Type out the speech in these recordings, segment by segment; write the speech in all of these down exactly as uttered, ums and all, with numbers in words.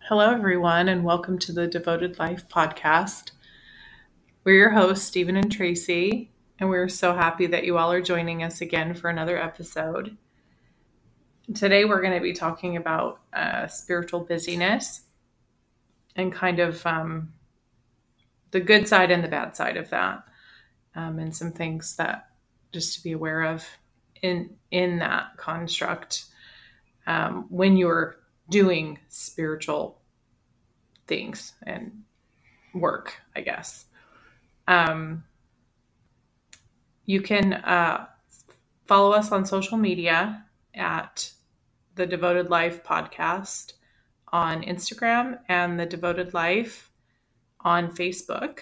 Hello, everyone, and welcome to the Devoted Life podcast. We're your hosts, Stephen and Tracy, and we're so happy that you all are joining us again for another episode. Today, we're going to be talking about uh, spiritual busyness and kind of um, the good side and the bad side of that, um, and some things that just to be aware of in in that construct um, when you're doing spiritual things and work, I guess. Um, you can uh, follow us on social media at the Devoted Life podcast on Instagram and the Devoted Life on Facebook.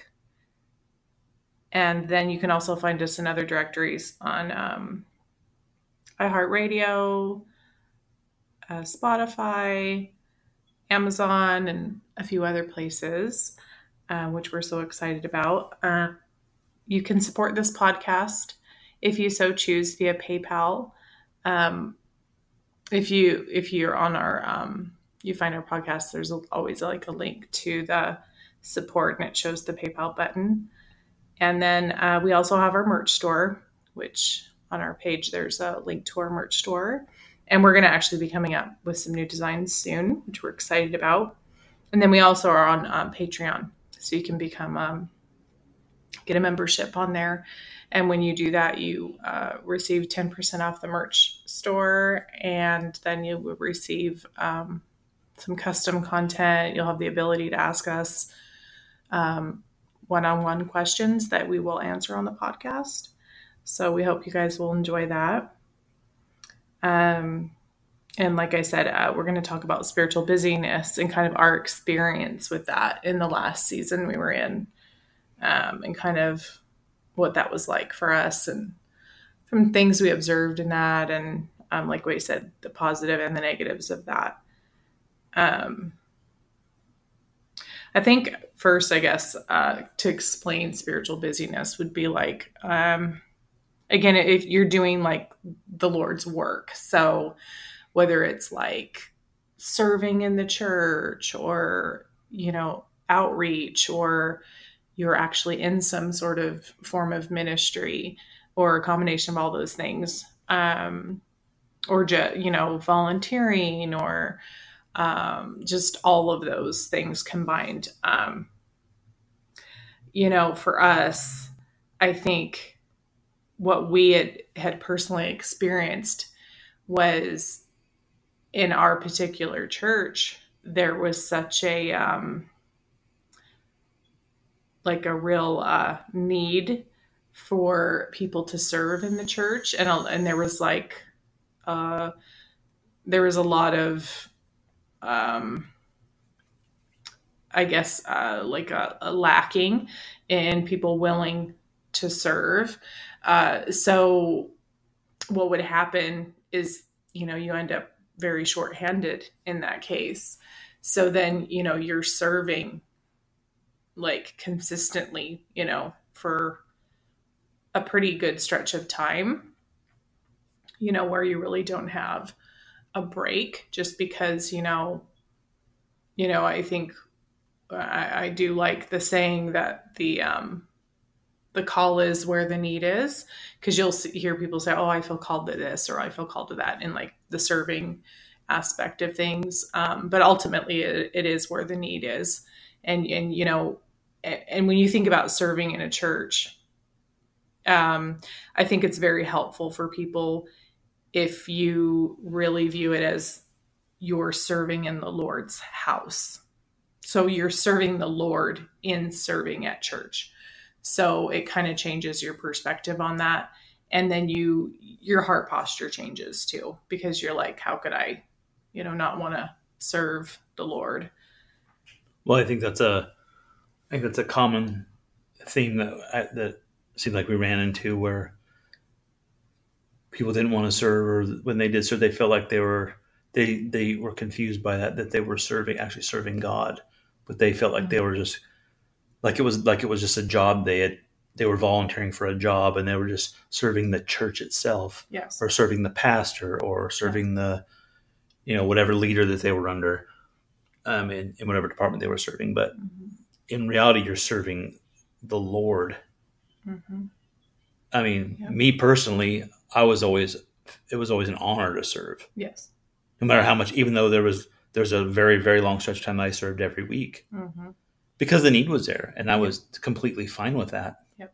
And then you can also find us in other directories on um, iHeartRadio, uh, Spotify, Amazon, and a few other places, uh, which we're so excited about. Uh, you can support this podcast if you so choose via PayPal. Um, if you if you're on our um, you find our podcast, there's always like a link to the support, and it shows the PayPal button. And then uh, we also have our merch store, which on our page there's a link to our merch store. And we're going to actually be coming up with some new designs soon, which we're excited about. And then we also are on um, Patreon, so you can become um, get a membership on there. And when you do that, you uh, receive ten percent off the merch store, and then you will receive um, some custom content. You'll have the ability to ask us um, one-on-one questions that we will answer on the podcast. So we hope you guys will enjoy that. Um, and like I said, uh, we're going to talk about spiritual busyness and kind of our experience with that in the last season we were in, um, and kind of what that was like for us and from things we observed in that. And um, like we said, the positive and the negatives of that. Um, I think first, I guess, uh, to explain spiritual busyness would be like, um, again, if you're doing like the Lord's work. So whether it's like serving in the church or, you know, outreach, or you're actually in some sort of form of ministry or a combination of all those things, um, or just, you know, volunteering or um, just all of those things combined. Um, you know, for us, I think what we had, had personally experienced was in our particular church, there was such a, um, like a real uh, need for people to serve in the church. And, and there was like, uh, there was a lot of, um, I guess, uh, like a, a lacking in people willing to serve. Uh, so what would happen is, you know, you end up very shorthanded in that case. So then, you know, you're serving like consistently, you know, for a pretty good stretch of time, you know, where you really don't have a break just because, you know, you know, I think I, I do like the saying that the, um, the call is where the need is, because you'll see, hear people say, oh, I feel called to this, or I feel called to that in like the serving aspect of things. Um, but ultimately it, it is where the need is. And, and, you know, and, and when you think about serving in a church, um, I think it's very helpful for people if you really view it as you're serving in the Lord's house. So you're serving the Lord in serving at church. So it kind of changes your perspective on that. And then you, your heart posture changes too, because you're like, how could I, you know, not want to serve the Lord? Well, I think that's a, I think that's a common theme that, I, that seemed like we ran into, where people didn't want to serve, or when they did serve, they felt like they were, they, they were confused by that, that they were serving, actually serving God, but they felt like mm-hmm. they were just, like it was like it was just a job they had, they were volunteering for a job, and they were just serving the church itself, yes. or serving the pastor, or serving yeah. the, you know, whatever leader that they were under. um, in, in whatever department they were serving. But Mm-hmm. in reality, you're serving the Lord. Mm-hmm. I mean, Yep. me personally, I was always, it was always an honor to serve. Yes. No matter how much, even though there was, there's a very, very long stretch of time I served every week Mm-hmm. because the need was there, and I Yep. was completely fine with that. Yep.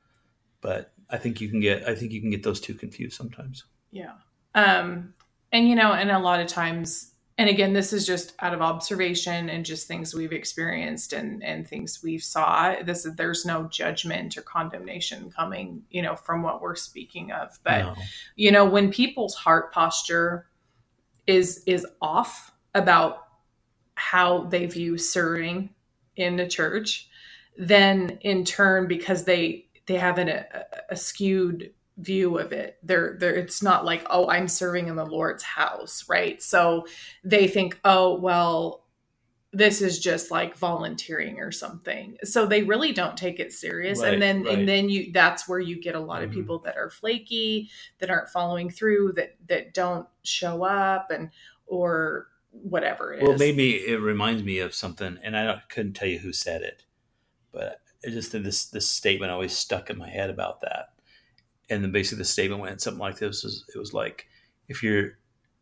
But I think you can get, I think you can get those two confused sometimes. Yeah. Um, and, you know, and a lot of times, and again, this is just out of observation and just things we've experienced and, and things we've saw. This is, there's no judgment or condemnation coming, you know, from what we're speaking of. But, No. you know, when people's heart posture is, is off about how they view serving in the church, then in turn, because they, they have an, a, a skewed view of it. They're, they're, it's not like, oh, I'm serving in the Lord's house, right? So they think, oh, well, this is just like volunteering or something. So they really don't take it serious. Right, and then, right. and then you, that's where you get a lot of Mhm. people that are flaky, that aren't following through, that, that don't show up and, or whatever it Well, is. maybe it reminds me of something, and I don't, couldn't tell you who said it, but it just this this statement always stuck in my head about that. And then basically the statement went something like this: is it was like, if you're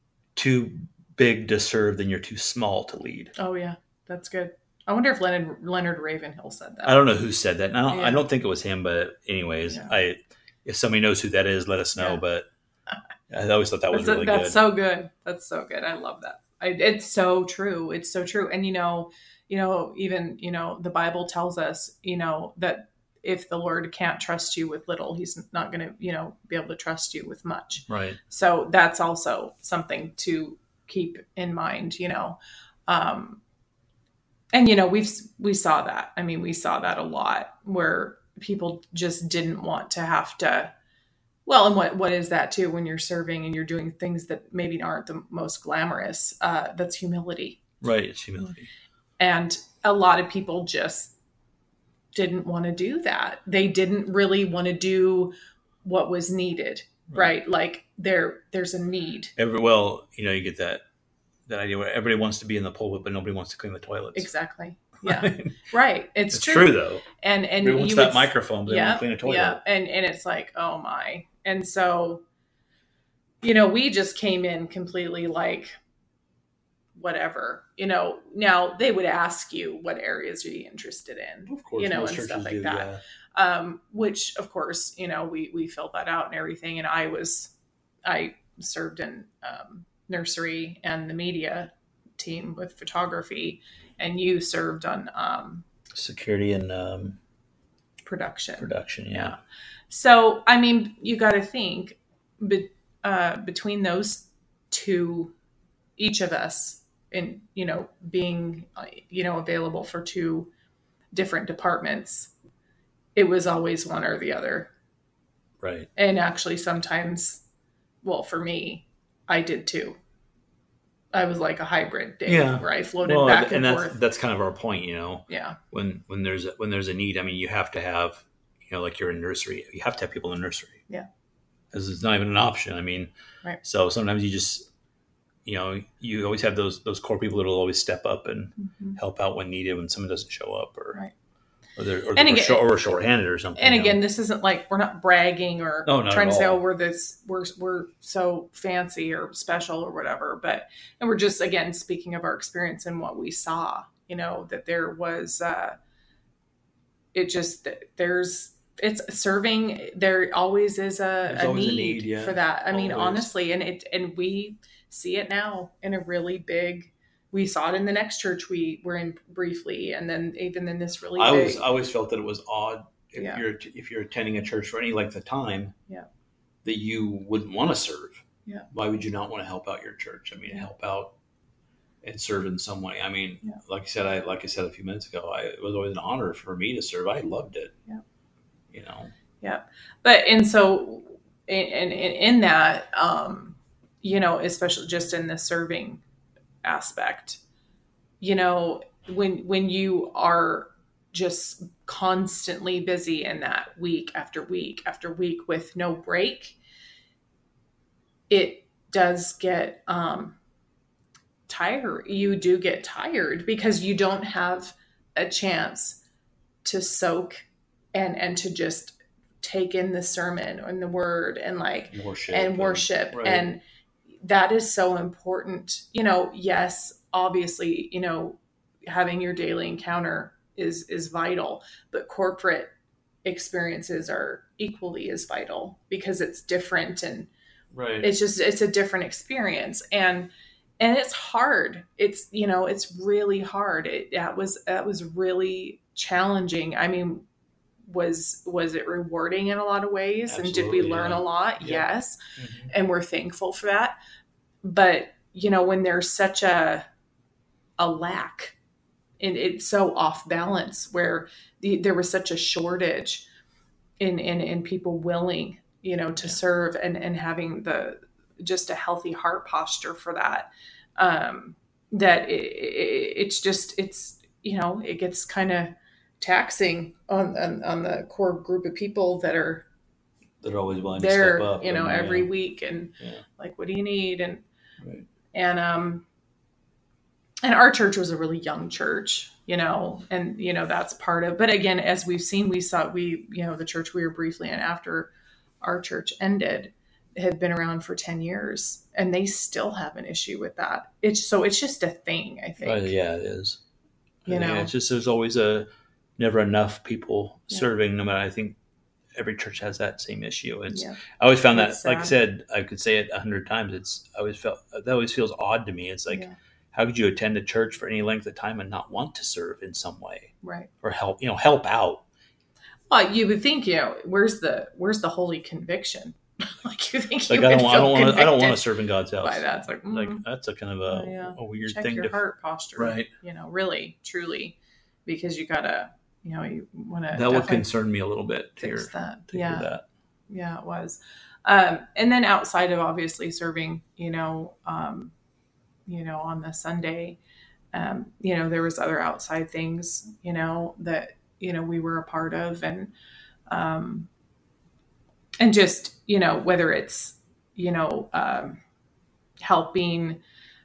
too big to serve, then you're too small to lead. Oh yeah, that's good. I wonder if Leonard Leonard Ravenhill said that. I don't know who said that. And I don't, Yeah. I don't think it was him, but anyways, Yeah. I if somebody knows who that is, let us know. Yeah. But I always thought that was That's, really that's good. so good. That's so good. I love that. I, it's so true. It's so true. And you know, you know, even you know, the Bible tells us, you know, that if the Lord can't trust you with little, He's not going to, you know, be able to trust you with much. Right. So that's also something to keep in mind. You know, um, and you know, we've we saw that. I mean, we saw that a lot where people just didn't want to have to. Well, and what, what is that too, when you're serving and you're doing things that maybe aren't the most glamorous? Uh, that's humility. Right. It's humility. And a lot of people just didn't want to do that. They didn't really want to do what was needed, right? right? Like there, there's a need. Every, well, you know, you get that, that idea where everybody wants to be in the pulpit, but nobody wants to clean the toilets. Exactly. Yeah. Right. It's, it's true. true though. And, and everyone wants you that would, microphone, but they yeah, want to clean a toilet. Yeah. And, and it's like, oh my. And so, you know, we just came in completely like, whatever, you know, now they would ask you, what areas are you interested in? Of course, you know, most and stuff churches like do, that. yeah. Um, which of course, you know, we, we filled that out and everything. And I was, I served in, um, nursery and the media team with photography, and you served on, um, security and, um, production, production. Yeah. yeah. So, I mean, you got to think, but, uh, between those two, each of us, in, you know, being, you know, available for two different departments, it was always one or the other. Right. And actually sometimes, well, for me, I did too. I was like a hybrid day yeah. where I floated well, back and, and that's, forth. that's kind of our point, you know, Yeah. when, when there's, a, when there's a need, I mean, you have to have, you know, like you're in nursery, you have to have people in nursery. Yeah. Because it's not even an option. I mean, right. So sometimes you just, you know, you always have those those core people that will always step up and mm-hmm. help out when needed when someone doesn't show up, or right. or they're, or, and they're again, short, or short-handed or something. And you again, know? This isn't like we're not bragging or no, not trying to all. say, oh, we're this, we're we're so fancy or special or whatever. But and we're just again speaking of our experience and what we saw. You know, that there was, uh, it just there's. It's serving. There always is a, a always need, a need yeah. for that. I mean, always. honestly, and it and we see it now in a really big. We saw it in the next church we were in briefly, and then even in this really. I big, always I always felt that it was odd if yeah. you're if you're attending a church for any length of time, yeah. that you wouldn't want to serve. Yeah. Why would you not want to help out your church? I mean, yeah. help out and serve in some way. I mean, yeah. like I said, I like I said a few minutes ago, I, it was always an honor for me to serve. I loved it. Yeah. You know. Yeah. But, and so in, in, in that, um, you know, especially just in the serving aspect, you know, when, when you are just constantly busy in that week after week after week with no break, it does get, um, tire, you do get tired because you don't have a chance to soak and, and to just take in the sermon and the word and like, worship and worship. And, right. And that is so important. You know, yes, obviously, you know, having your daily encounter is, is vital, but corporate experiences are equally as vital because it's different and right. it's just, it's a different experience. And, and it's hard. It's, you know, it's really hard. It, that was, that was really challenging. I mean, was, was it rewarding in a lot of ways? Absolutely, and did we learn yeah. a lot? Yeah. Yes. Mm-hmm. And we're thankful for that. But, you know, when there's such a, a lack and it's so off balance where the, there was such a shortage in, in, in people willing, you know, to yeah. serve and, and having the, just a healthy heart posture for that, um, that it, it, it's just, it's, you know, it gets kind of taxing on, on, on the core group of people that are, that are always willing there, to step up, you know, and, every yeah. week and yeah. like, what do you need? And, right. and, um, and our church was a really young church, you know, and, you know, that's part of, but again, as we've seen, we saw, we, you know, the church we were briefly in after our church ended had been around for ten years and they still have an issue with that. It's so it's just a thing, I think. Uh, yeah, it is. You I know, it's just, there's always a, never enough people yeah. serving, no matter, I think every church has that same issue. It's, yeah. I always found It's that, like I sad. said, I could say it a hundred times. It's, I always felt, that always feels odd to me. It's like, Yeah. how could you attend a church for any length of time and not want to serve in some way? Right. Or help, you know, help out. Well, you would think, you know, where's the, where's the holy conviction? Like you think you Like, I would don't, I feel don't want to, I don't convicted want to serve in God's house. by that. It's like, mm, Like, that's a kind of a, oh, yeah. a weird check thing your to, heart posture, right. You know, really, truly, because you gotta, you know, you want to. That would concern me a little bit to fix hear that. to Yeah. hear that. Yeah, it was. Um, and then outside of obviously serving, you know, um, you know, on the Sunday, um, you know, there was other outside things, you know, that, you know, we were a part of and, um, and just, you know, whether it's, you know, um, helping,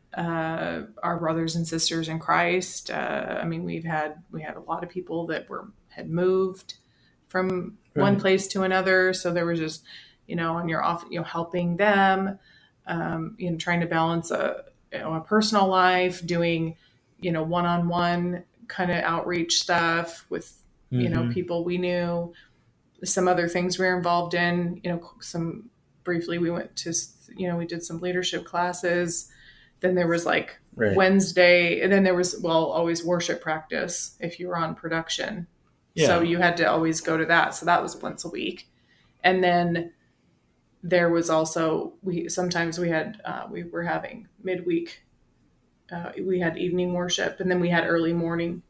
uh, our brothers and sisters in Christ. Uh, I mean, we've had, we had a lot of people that were, had moved from Right. one place to another. So there was just, you know, and you're off, you know, helping them, um, you know, trying to balance a, you know, a personal life, doing, you know, one-on-one kind of outreach stuff with, you know, Mhm. people we knew, some other things we were involved in, you know, some briefly we went to, you know, we did some leadership classes. Then there was like Right. Wednesday, and then there was, well, always worship practice if you were on production. Yeah. So you had to always go to that. So that was once a week. And then there was also, we, sometimes we had, uh, we were having midweek, uh, we had evening worship, and then we had early morning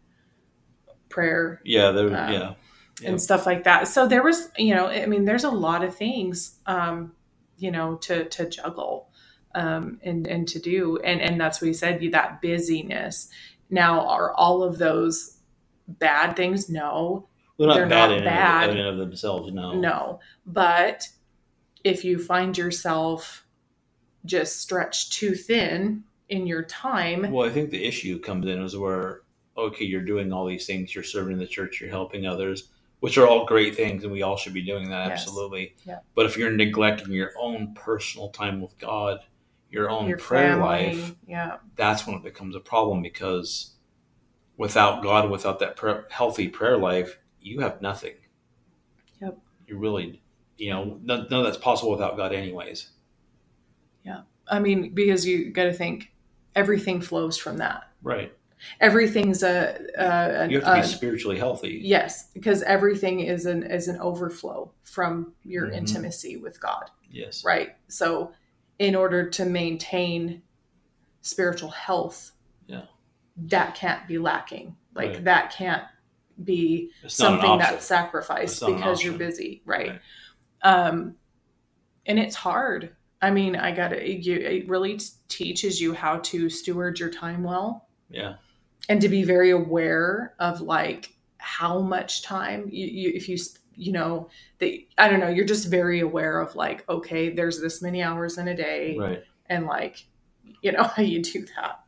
prayer. Yeah. There, Um, yeah. Yeah. And stuff like that. So there was, you know, I mean, there's a lot of things, um, you know, to, to juggle, um, and, and to do. And, and that's what he said, that busyness. Now, are all of those bad things? No, They're not they're bad, not in, bad. in and of themselves, no. no. But if you find yourself just stretched too thin in your time, Well, I think the issue comes in is where, okay, you're doing all these things, you're serving in the church, you're helping others, which are all great things, and we all should be doing that, Yes. absolutely. Yeah. But if you're neglecting your own personal time with God, your own your prayer family, life, yeah, that's when it becomes a problem, because without God, without that prayer, healthy prayer life, you have nothing. Yep. You really, you know, none, none of that's possible without God anyways. yeah. I mean, because you got to think everything flows from that. Right. Everything's a, a, You have to be a spiritually healthy. yes, because everything is an is an overflow from your Mhm. intimacy with God, Yes. right? So, in order to maintain spiritual health, Yeah. that can't be lacking. Like Right. that can't be It's not an something option. that's sacrificed It's not an because you're option. busy, right? Right. Um, and it's hard. I mean, I got to. It really teaches you how to steward your time well. Yeah. And to be very aware of like how much time you, you if you you know that I don't know, you're just very aware of like, okay, there's this many hours in a day, Right. and like, you know, how you do that.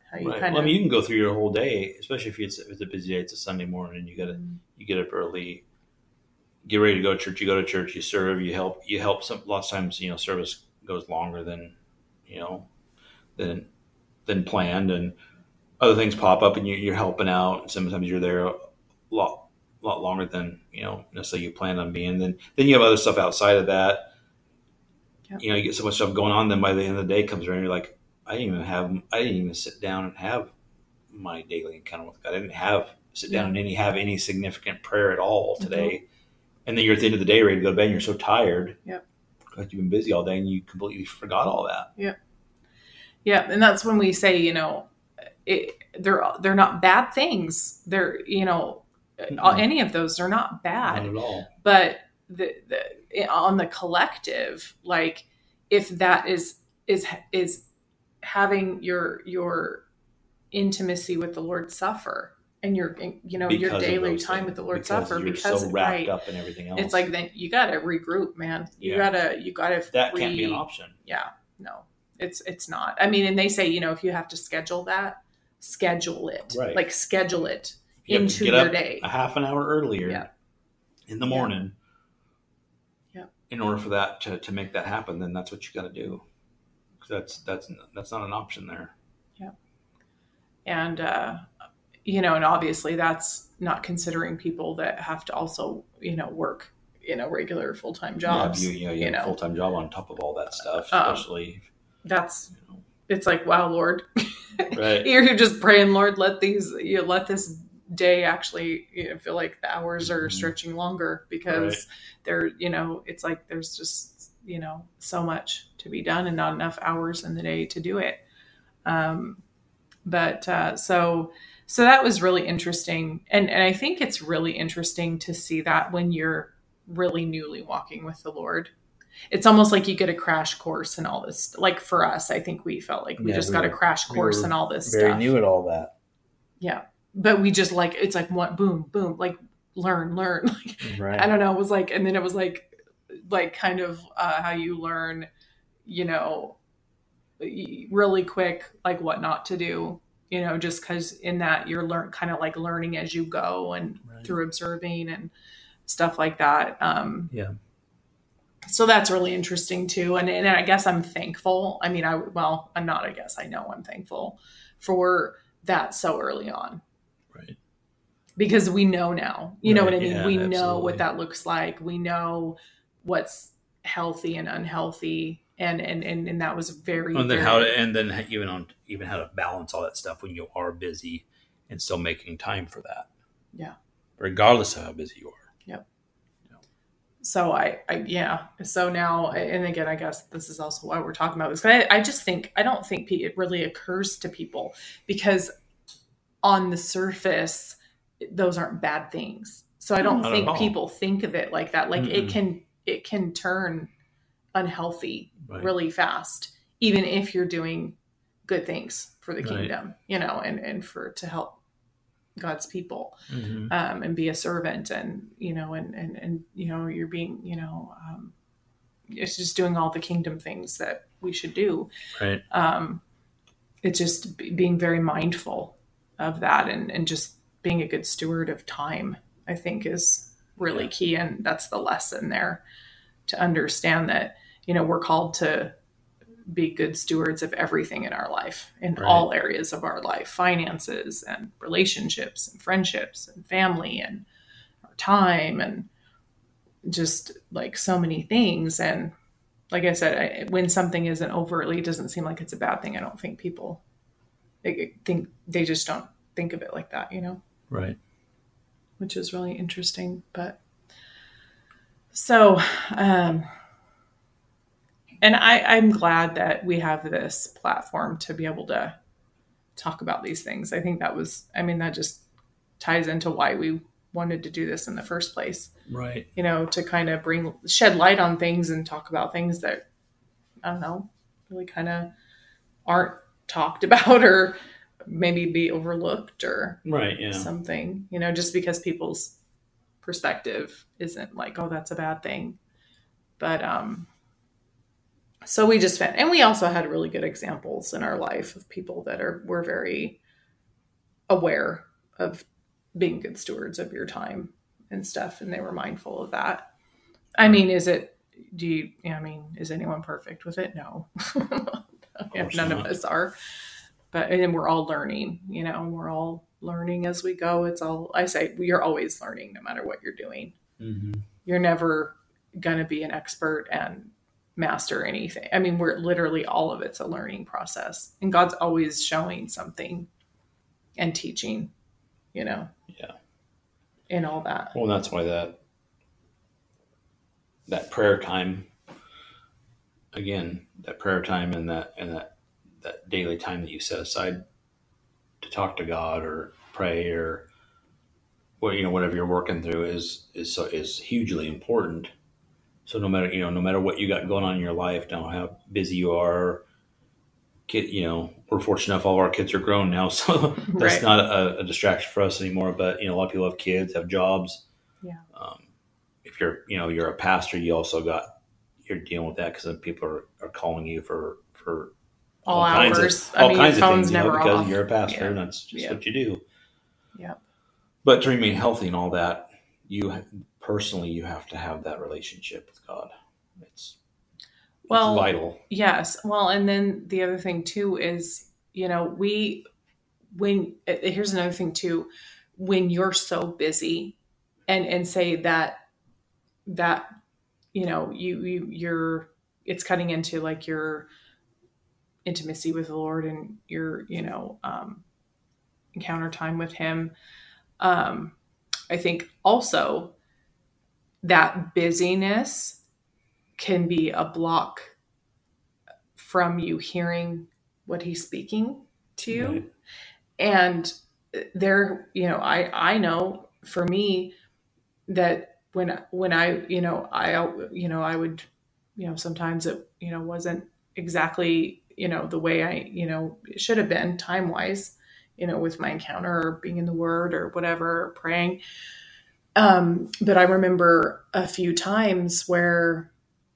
how you Right. kind Well, I of mean, you can go through your whole day, especially if it's, if it's a busy day. It's a Sunday morning, and you gotta you get up early, get ready to go to church. You go to church, you serve, you help, you help. Some lots of times, you know, service goes longer than you know than than planned, and other things pop up, and you, you're helping out. And sometimes you're there a lot lot longer than you know necessarily you planned on being. Then then you have other stuff outside of that. Yep. You know, you get so much stuff going on. Then by the end of the day comes around, you're like, I didn't even have, I didn't even sit down and have my daily encounter with God. I didn't have sit down Yeah. and any have any significant prayer at all today. Mm-hmm. And then you're at the end of the day ready to go to bed, and you're so tired. Yep. Like you've been busy all day, and you completely forgot all that. Yeah. Yeah, and that's when we say, you know, it, they're they're not bad things. They're, you know, mm-hmm. any of those are not bad. Not at all. But the, the on the collective, like if that is is is having your your intimacy with the Lord suffer, and your you know Because your daily time things. with the Lord because suffer you're because so wrapped right, up in everything else. it's like then you got to regroup, man. You Yeah. gotta you gotta that re- can't be an option. Yeah, no, it's it's not. I mean, and they say, you know, if you have to schedule that, schedule it, Right. like schedule it You have to into get your up day. a half an hour earlier Yeah. in the morning. Yeah. In order for that to, to make that happen, then that's what you got to do. 'Cause that's that's that's not an option there. Yeah. And uh, you know, and obviously that's not considering people that have to also, you know, work, you know, regular full time jobs. Yeah, if you, you know, you, you have know. a full time job on top of all that stuff, Um, especially. That's you know, it's like, wow, Lord, right. you're just praying, Lord, let these you know, let this day actually, you know, feel like the hours are Mhm. stretching longer because Right. they're, you know, it's like there's just, you know, so much to be done and not enough hours in the day to do it. Um, but uh, so so that was really interesting, and and I think it's really interesting to see that when you're really newly walking with the Lord. It's almost like you get a crash course in all this. Like for us, I think we felt like we Yeah, just we got a were- crash we course were in all this Very stuff. new at all that. Yeah. But we just like, it's like what, boom, boom, like learn, learn. Like, Right. I don't know. It was like, and then it was like, like kind of uh, how you learn, you know, really quick, like what not to do, you know, just because in that you're learn kind of like learning as you go and Right. through observing and stuff like that. Um, Yeah. So that's really interesting too. And, and I guess I'm thankful. I mean, I, well, I'm not, I guess I know I'm thankful for that so early on. Right. Because we know now, you know Right, what I mean? yeah, we know absolutely. what that looks like. We know what's healthy and unhealthy. And, and, and, and that was very, And then very, how to, and then even on even how to balance all that stuff when you are busy and still making time for that. Yeah. Regardless of how busy you are. Yep. So I, I, yeah. So now, and again, I guess this is also why we're talking about this. But I, I just think, I don't think it really occurs to people because on the surface, those aren't bad things. So I don't Not at think all. people think of it like that. Like Mm-mm. it can, it can turn unhealthy Right. really fast, even if you're doing good things for the Right. kingdom, you know, and, and for, to help God's people, Mm-hmm. um, and be a servant and, you know, and, and, and, you know, you're being, you know, um, it's just doing all the kingdom things that we should do. Right. Um, it's just b- being very mindful of that and, and just being a good steward of time, I think is really Yeah. key. And that's the lesson there, to understand that, you know, we're called to be good stewards of everything in our life, in Right. all areas of our life, finances and relationships and friendships and family and our time and just like so many things. And like I said, I, when something isn't overtly, it doesn't seem like it's a bad thing. I don't think people they think, they just don't think of it like that, you know, Right. which is really interesting. But so, um, and I, I'm glad that we have this platform to be able to talk about these things. I think that was, I mean, that just ties into why we wanted to do this in the first place, Right. you know, to kind of bring, shed light on things and talk about things that, I don't know, really kind of aren't talked about or maybe be overlooked or Right. Yeah. something, you know, just because people's perspective isn't like, oh, that's a bad thing. But, um, So we just found, and we also had really good examples in our life of people that are were very aware of being good stewards of your time and stuff, and they were mindful of that. I mean, is it? Do you? I mean, is anyone perfect with it? No, course none not. of us are. But and we're all learning. You know, we're all learning as we go. It's all I say. You're always learning, no matter what you're doing. Mm-hmm. You're never going to be an expert and master anything. I mean, we're literally all of it's a learning process, and God's always showing something and teaching, you know, Yeah. and all that. Well, that's why that that prayer time, again, that prayer time and that and that that daily time that you set aside to talk to God or pray or what you know whatever you're working through is is so is hugely important. So no matter you know no matter what you got going on in your life, no matter how busy you are, kid, you know we're fortunate enough all of our kids are grown now, so that's Right. not a, a distraction for us anymore. But you know a lot of people have kids, have jobs. Yeah. Um, if you're you know you're a pastor, you also got you're dealing with that because people are, are calling you for for All, all kinds hours. of all I mean, kinds your of phone's things, you know, never because off. you're a pastor Yeah. and that's just Yeah. what you do. Yeah. But to remain healthy and all that, you ha- personally you have to have that relationship with God. It's, Well, it's vital. Yes. Well, and then the other thing too is, you know, we when uh, here's another thing too, when you're so busy, and and say that that you know you you you're it's cutting into like your intimacy with the Lord and your you know um, encounter time with Him. Um, I think also that busyness can be a block from you hearing what He's speaking to you. Right. And there, you know, I I know for me that when when I you know I you know I would you know sometimes it you know wasn't exactly you know the way I you know it should have been time wise, you know, with my encounter or being in the Word or whatever, or praying. Um, but I remember a few times where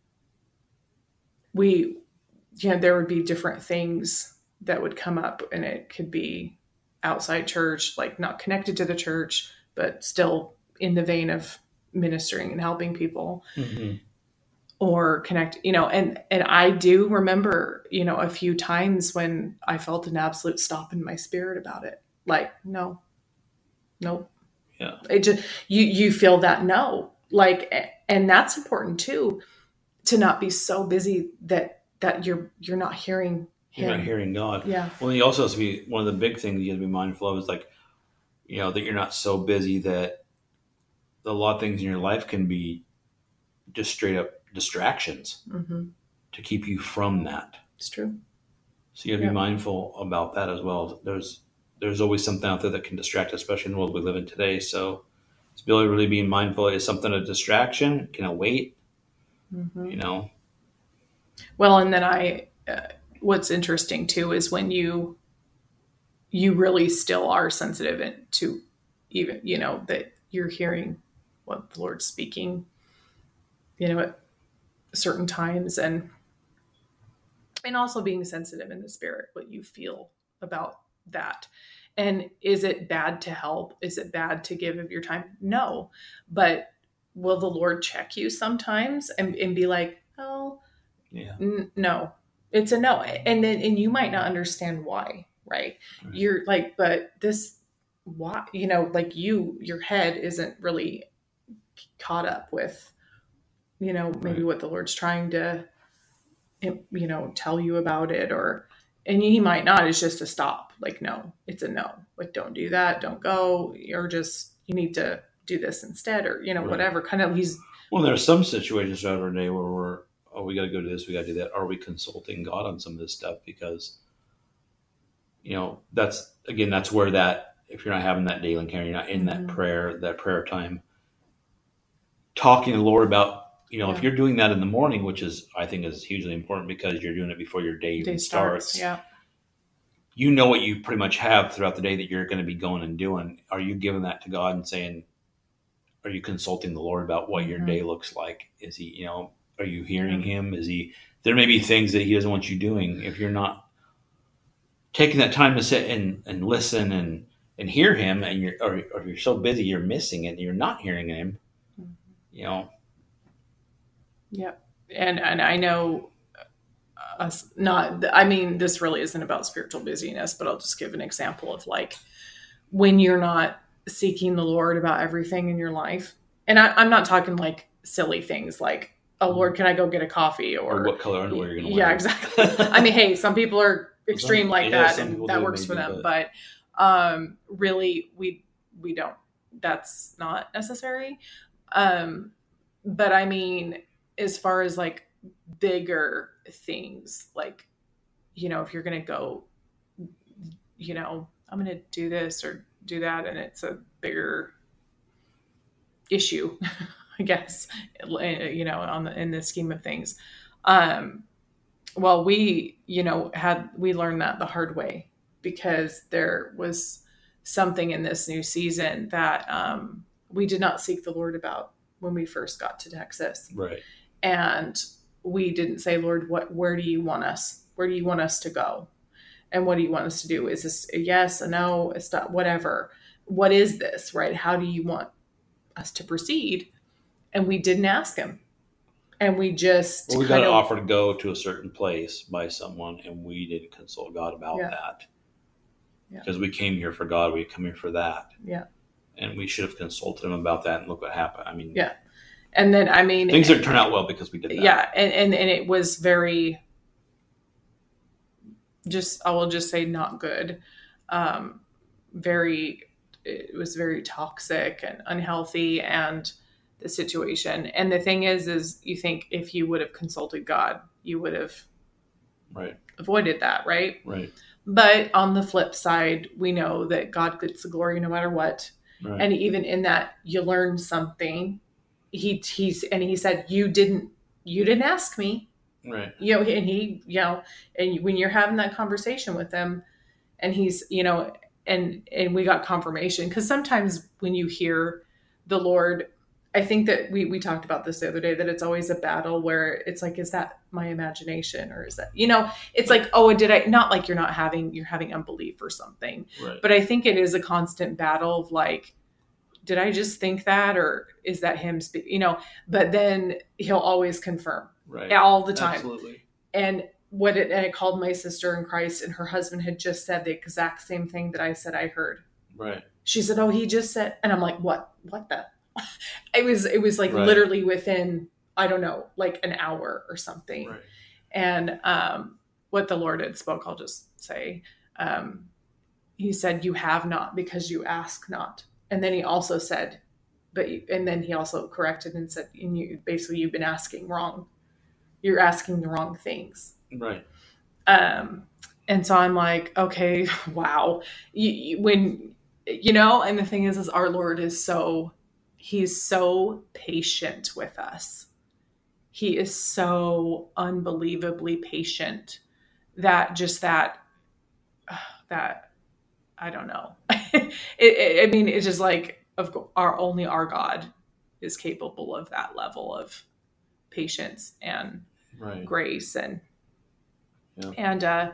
we, you know, there would be different things that would come up, and it could be outside church, like not connected to the church, but still in the vein of ministering and helping people. Mm-hmm. Or connect, you know, and, and I do remember, you know, a few times when I felt an absolute stop in my spirit about it. Like, no, nope. Yeah. It just, you, you feel that no, like, and that's important too, to not be so busy that, that you're, you're not hearing Him. You're not hearing God. Yeah. Well, you also have to be, one of the big things you have to be mindful of is like, you know, that you're not so busy that a lot of things in your life can be just straight up distractions Mm-hmm. to keep you from that. It's true. So you have to Yeah. be mindful about that as well. There's there's always something out there that can distract, especially in the world we live in today. So it's really really being mindful. Is something a distraction? Can it wait? Mm-hmm. You know. Well, and then I, uh, what's interesting too is when you, you really still are sensitive to even, you know, that you're hearing what the Lord's speaking, you know, at certain times, and, and also being sensitive in the spirit, what you feel about that. And is it bad to help? Is it bad to give of your time? No, but will the Lord check you sometimes and, and be like, oh, Yeah. N- no, it's a no. And then, and you might not understand why, right? Right. You're like, but this, why, you know, like you, your head isn't really caught up with, you know, maybe Right. what the Lord's trying to, you know, tell you about it, or, and He might not, it's just a stop. Like, no, it's a no, like, don't do that. Don't go. Or just, you need to do this instead, or, you know, Right. whatever kind of he's. Well, there are some situations throughout our day where we're, oh, we got to go do this, we got to do that. Are we consulting God on some of this stuff? Because, you know, that's, again, that's where that, if you're not having that daily encounter, you're not in that Mhm. prayer, that prayer time, talking to the Lord about, you know, Yeah. if you're doing that in the morning, which is, I think is hugely important because you're doing it before your day, Day even starts. starts. Yeah. You know what you pretty much have throughout the day that you're going to be going and doing. Are you giving that to God and saying, are you consulting the Lord about what your Mhm. day looks like? Is He, you know, are you hearing Yeah. Him? Is He there may be things that he doesn't want you doing if you're not taking that time to sit and, and listen and, and hear him, and you're or, or you're so busy you're missing it and you're not hearing him. You know. Yep. And and I know us not I mean, this really isn't about spiritual busyness, but I'll just give an example of like when you're not seeking the Lord about everything in your life. And I, I'm not talking like silly things like, oh Lord, can I go get a coffee? Or, or what color underwear you're gonna yeah, wear. Yeah, exactly. I mean, hey, some people are extreme some, like yeah, that and that do, works maybe, for them. But, but um really we we don't that's not necessary. Um but I mean, as far as like bigger things, like, you know, if you're going to go, you know, I'm going to do this or do that, and it's a bigger issue, I guess, you know, on the, in the scheme of things. Um, well, we, you know, had, we learned that the hard way, because there was something in this new season that um, we did not seek the Lord about when we first got to Texas. Right. And we didn't say, Lord, what, where do you want us? Where do you want us to go? And what do you want us to do? Is this a yes, a no, a stop, whatever? What is this, right? How do you want us to proceed? And we didn't ask him. And we just well, we got an offer to go to a certain place by someone, and we didn't consult God about yeah. that. Yeah. Because we came here for God, we come here for that. Yeah. And we should have consulted him about that, and look what happened. I mean, yeah. And then, I mean, things didn't turn out well because we did that. Yeah. And, and, and it was very, just, I will just say not good. Um, very, it was very toxic and unhealthy, and the situation. And the thing is, is you think if you would have consulted God, you would have right. avoided that. Right. Right. But on the flip side, we know that God gets the glory no matter what. Right. And even in that, you learn something. He, he's, and he said, you didn't, you didn't ask me. Right. You know, and he, you know, and when you're having that conversation with him, and he's, you know, and, and we got confirmation, because sometimes when you hear the Lord, I think that we, we talked about this the other day, that it's always a battle where it's like, is that my imagination, or is that, you know, it's like, oh, did I, not like you're not having, you're having unbelief or something, right. But I think it is a constant battle of like, did I just think that, or is that him speak, you know, but then he'll always confirm right. all the time. Absolutely. And what it, and I called my sister in Christ, and her husband had just said the exact same thing that I said I heard. Right. She said, oh, he just said, and I'm like, what, what the, it was, it was like right. literally within, I don't know, like an hour or something. Right. And um, what the Lord had spoke, I'll just say, um, he said, you have not because you ask not. And then he also said, but, you, and then he also corrected and said, and you, basically you've been asking wrong. You're asking the wrong things. Right. Um, and so I'm like, okay, wow. You, you, when, you know, and the thing is, is our Lord is so, he's so patient with us. He is so unbelievably patient that just that, that, I don't know. it, it, I mean, it's just like, of our, only our God is capable of that level of patience and right. grace. And, yeah. and, uh,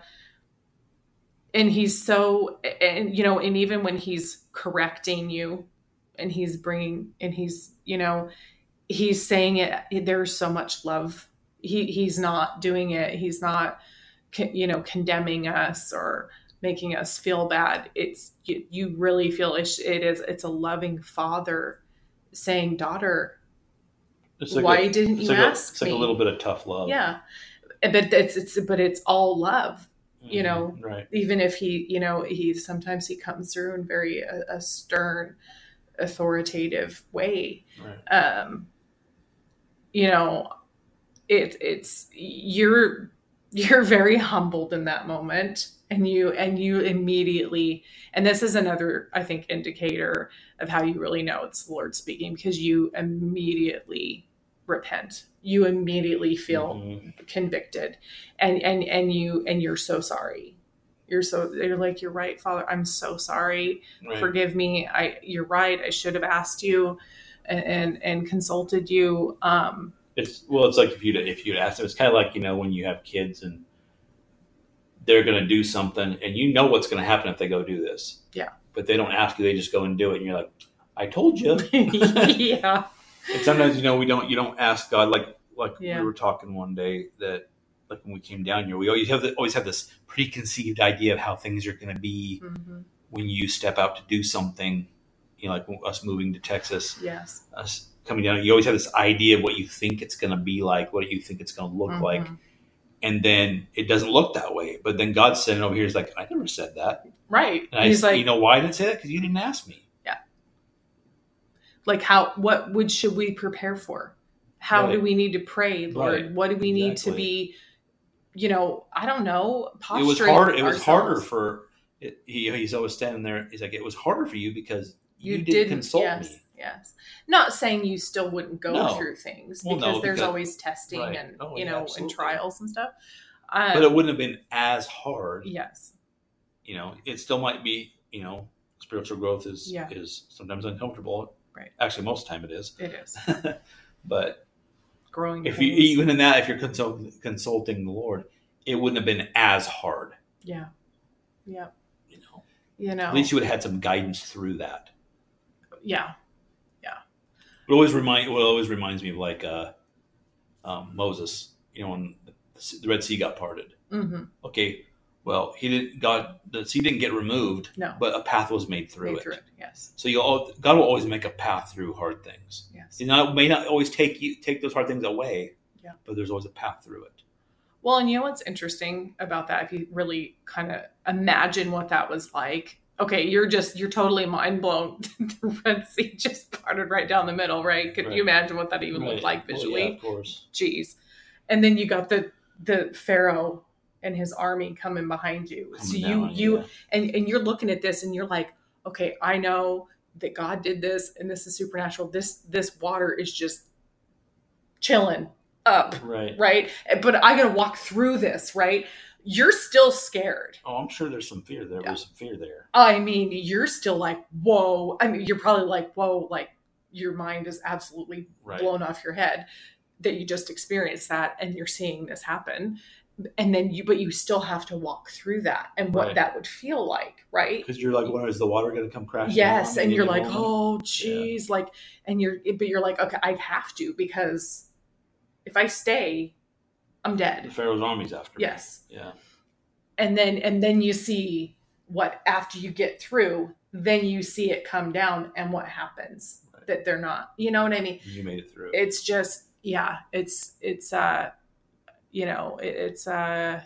and he's so, and, you know, and even when he's correcting you and he's bringing, and he's, you know, he's saying it, there's so much love. He he's not doing it. He's not, you know, condemning us or making us feel bad. It's, you, you really feel it is, it's a loving father saying, daughter, like why a, didn't you like ask a, it's me? It's like a little bit of tough love. Yeah. But it's, it's, but it's all love, you mm-hmm. know, right. Even if he, you know, he, sometimes he comes through in very a, a stern, authoritative way. Right. Um, you know, it, it's, you're, you're very humbled in that moment, and you, and you immediately, and this is another, I think, indicator of how you really know it's the Lord speaking, because you immediately repent. You immediately feel mm-hmm. convicted, and, and, and you, and you're so sorry. You're so, you're like, you're right, Father. I'm so sorry. Right. Forgive me. I, you're right. I should have asked you and, and, and consulted you. Um, It's well, it's like if you'd if you'd asked them, it's kind of like, you know, when you have kids and they're going to do something and you know what's going to happen if they go do this. Yeah. But they don't ask you; they just go and do it, and you're like, "I told you." Yeah. And sometimes, you know, we don't you don't ask God, like like Yeah. we were talking one day that, like when we came down here, we always have the, always have this preconceived idea of how things are going to be Mm-hmm. when you step out to do something. You know, like us moving to Texas, Yes. us coming down. You always have this idea of what you think it's going to be like, what you think it's going to look Mm-hmm. like, and then it doesn't look that way. But then God's sitting over here is like, I never said that. Right. And I, He's like, you know why I didn't say that? Because you didn't ask me. like how, what would, should we prepare for? How Right. do we need to pray, Lord? Right. What do we need Exactly. to be, you know, I don't know, It was posturing hard. It was ourselves. harder for. It, he, he's always standing there. He's like, it was harder for you because you, You didn't, didn't consult yes, me. Yes. Not saying you still wouldn't go No. through things Well, because no, there's because- always testing right. and, Oh, you yeah, know, absolutely. and trials and stuff. Um, But it wouldn't have been as hard. yes. You know, it still might be. You know, spiritual growth is Yeah. is sometimes uncomfortable. Right. Actually, most of the time it is. It is. But Growing if you pains. even in that, if you're consult, consulting the Lord, it wouldn't have been as hard. Yeah. Yeah. You know, You know. at least you would have had some guidance through that. Yeah. It always remind. What always reminds me of like uh, um, Moses. You know, when the Red Sea got parted. Mm-hmm. Okay, well, he didn't. God, the sea didn't get removed, No. but a path was made through Made it. through it. Yes. So you all, God will always make a path through hard things. Yes. You know, it may not always take you take those hard things away. Yeah. But there's always a path through it. Well, and you know what's interesting about that? If you really kind of imagine what that was like. Okay, you're just, you're totally mind blown. The Red Sea just parted right down the middle, right? Could Right. you imagine what that even Right. looked like Well, visually? yeah, of course. Jeez. And then you got the the Pharaoh and his army coming behind you. Coming so you down, you yeah. and, and you're looking at this and you're like, okay, I know that God did this and this is supernatural. This this water is just chilling up, Right. right? But I gotta walk through this, right? You're still scared. Oh, I'm sure there's some fear there. Yeah. There's some fear there. I mean, you're still like, whoa. I mean, you're probably like, whoa, like your mind is absolutely Right. blown off your head that you just experienced that and you're seeing this happen. And then you, but you still have to walk through that and what Right. that would feel like, right? Because you're like, when is the water going to come crashing Yes. down? And You you're know? like, oh, geez. Like, and you're, but you're like, okay, I have to, because if I stay, I'm The dead. Pharaoh's army's after me. Yes. Yeah. And then, and then you see what, after you get through, then you see it come down and what happens, Right. that they're not, you know what I mean? You made it through. It's just, yeah, it's, it's, uh, you know, it, it's, uh,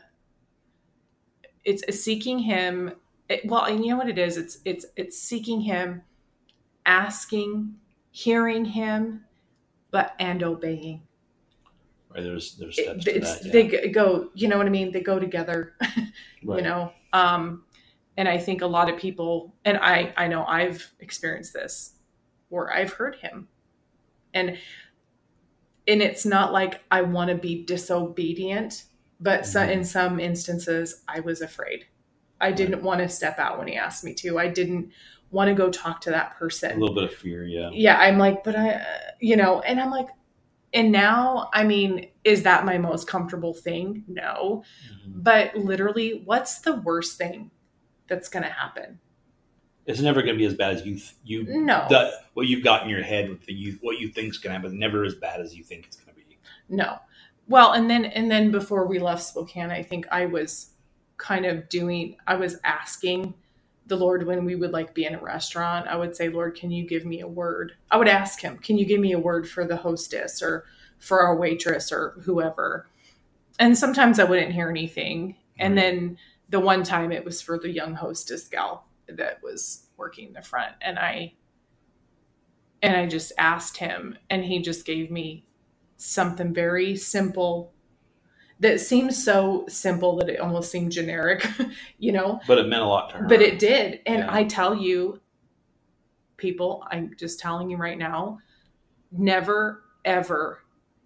it's seeking him. It, well, and you know what it is? It's, it's, it's seeking him, asking, hearing him, but, and obeying. Right. There's there's It, steps to it's, that. Yeah. they g- go, you know what I mean? They go together, Right. you know? Um, and I think a lot of people, and I, I know I've experienced this where I've heard him and, and it's not like I want to be disobedient, but so, Mhm. in some instances I was afraid. I didn't want to step out when he asked me to. I didn't want to go talk to that person. A little bit of fear. Yeah. Yeah, I'm like, but I, uh, you know, and I'm like, and now, I mean, is that my most comfortable thing? No. Mhm. But literally, what's the worst thing that's going to happen? It's never going to be as bad as you th- you No. the, what you've got in your head with the you what you think's going to happen. Never as bad as you think it's going to be. No. Well, and then, and then before we left Spokane, I think I was kind of doing, I was asking the Lord when we would like be in a restaurant, I would say, Lord, can you give me a word? I would ask him, can you give me a word for the hostess or for our waitress or whoever? And sometimes I wouldn't hear anything. And Right. then the one time it was for the young hostess gal that was working the front. And I, and I just asked him and he just gave me something very simple that seems so simple that it almost seemed generic, you know, But it meant a lot to her. but it did. And Yeah. I tell you, people, I'm just telling you right now, never, ever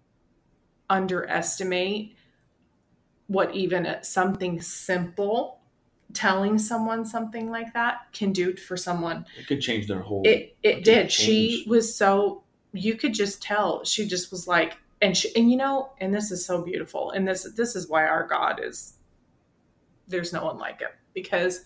underestimate what even a- something simple, telling someone something like that can do for someone. It could change their whole. It, it could did. She change. was so, you could just tell, she just was like, and she, and you know, and this is so beautiful. And this, this is why our God is, there's no one like him, because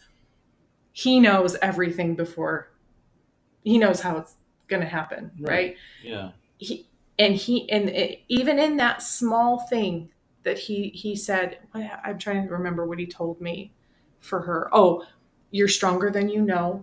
he knows everything before he knows how it's going to happen. Right. right? Yeah. He, and he, and it, even in that small thing that he, he said, I'm trying to remember what he told me for her. Oh, you're stronger than you know,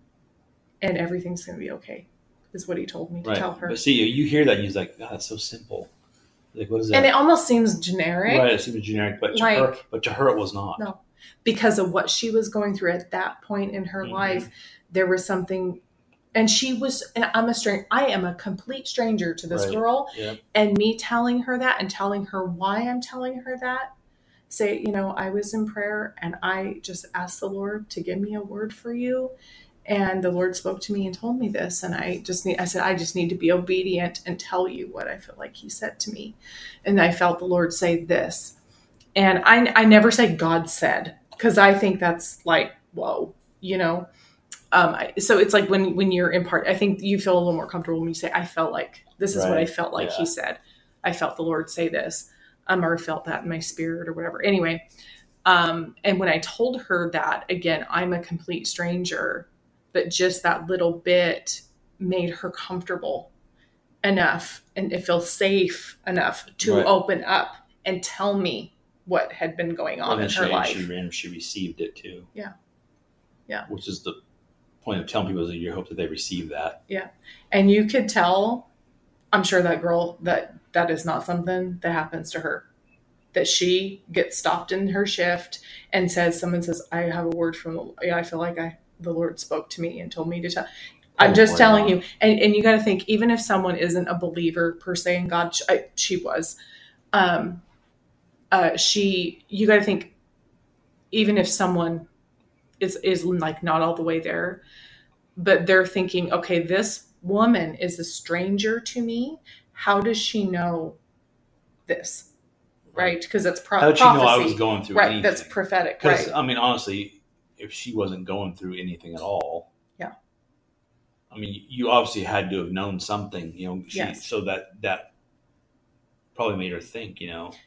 and everything's going to be okay, is what he told me to right. tell her. But see, you hear that and you're like, God, that's so simple. Like, what is that? And it almost seems generic. Right, it seems generic, but to like, her, but to her it was not. No, because of what she was going through at that point in her mm-hmm. life, there was something, and she was, and I'm a stranger, I am a complete stranger to this right. girl, yep. and me telling her that and telling her why I'm telling her that, say, you know, I was in prayer and I just asked the Lord to give me a word for you. And the Lord spoke to me and told me this. And I just need, I said, I just need to be obedient and tell you what I feel like he said to me. And I felt the Lord say this. And I, I never say God said, because I think that's like, whoa, you know? Um, I, so it's like when, when you're in part, I think you feel a little more comfortable when you say, I felt like, this is right. what I felt like yeah. he said. I felt the Lord say this. Um, or felt that in my spirit or whatever. Anyway. Um, and when I told her that, again, I'm a complete stranger, but just that little bit made her comfortable enough and it feels safe enough to right. open up and tell me what had been going on in she, her life. She, and she received it too. Yeah. Yeah. Which is the point of telling people that you hope that they receive that. Yeah. And you could tell, I'm sure that girl, that that is not something that happens to her. That she gets stopped in her shift and says, someone says, I have a word from the, yeah, I feel like I, the Lord spoke to me and told me to tell. I'm oh, just telling God. you. And, and you got to think, even if someone isn't a believer per se in God, I, she was, um, uh, she, you got to think, even if someone is, is like not all the way there, but they're thinking, okay, this woman is a stranger to me. How does she know this? Right, because that's pro- How did prophecy. How did she know I was going through right, anything? That's prophetic. Because, right. I mean, honestly, if she wasn't going through anything at all. Yeah. I mean, you obviously had to have known something, you know, she, yes. so that that probably made her think, you know.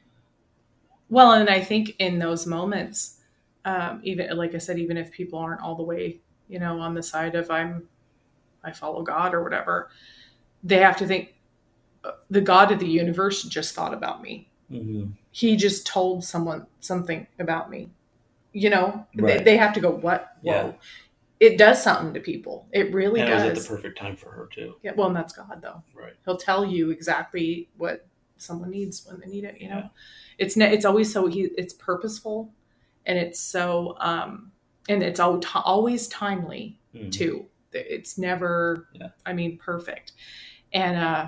Well, and I think in those moments, um, even like I said, even if people aren't all the way, you know, on the side of I'm, I follow God or whatever, they have to think the God of the universe just thought about me. Mm-hmm. He just told someone something about me, you know, right. they, they have to go, what? Whoa. Yeah. It does something to people. It really and does. It was at the perfect time for her too. Yeah. Well, and that's God though. Right. He'll tell you exactly what someone needs when they need it. You know, yeah. it's ne- it's always so he it's purposeful and it's so, um, and it's all t- always timely mm-hmm. too. It's never, yeah. I mean, perfect. And, uh,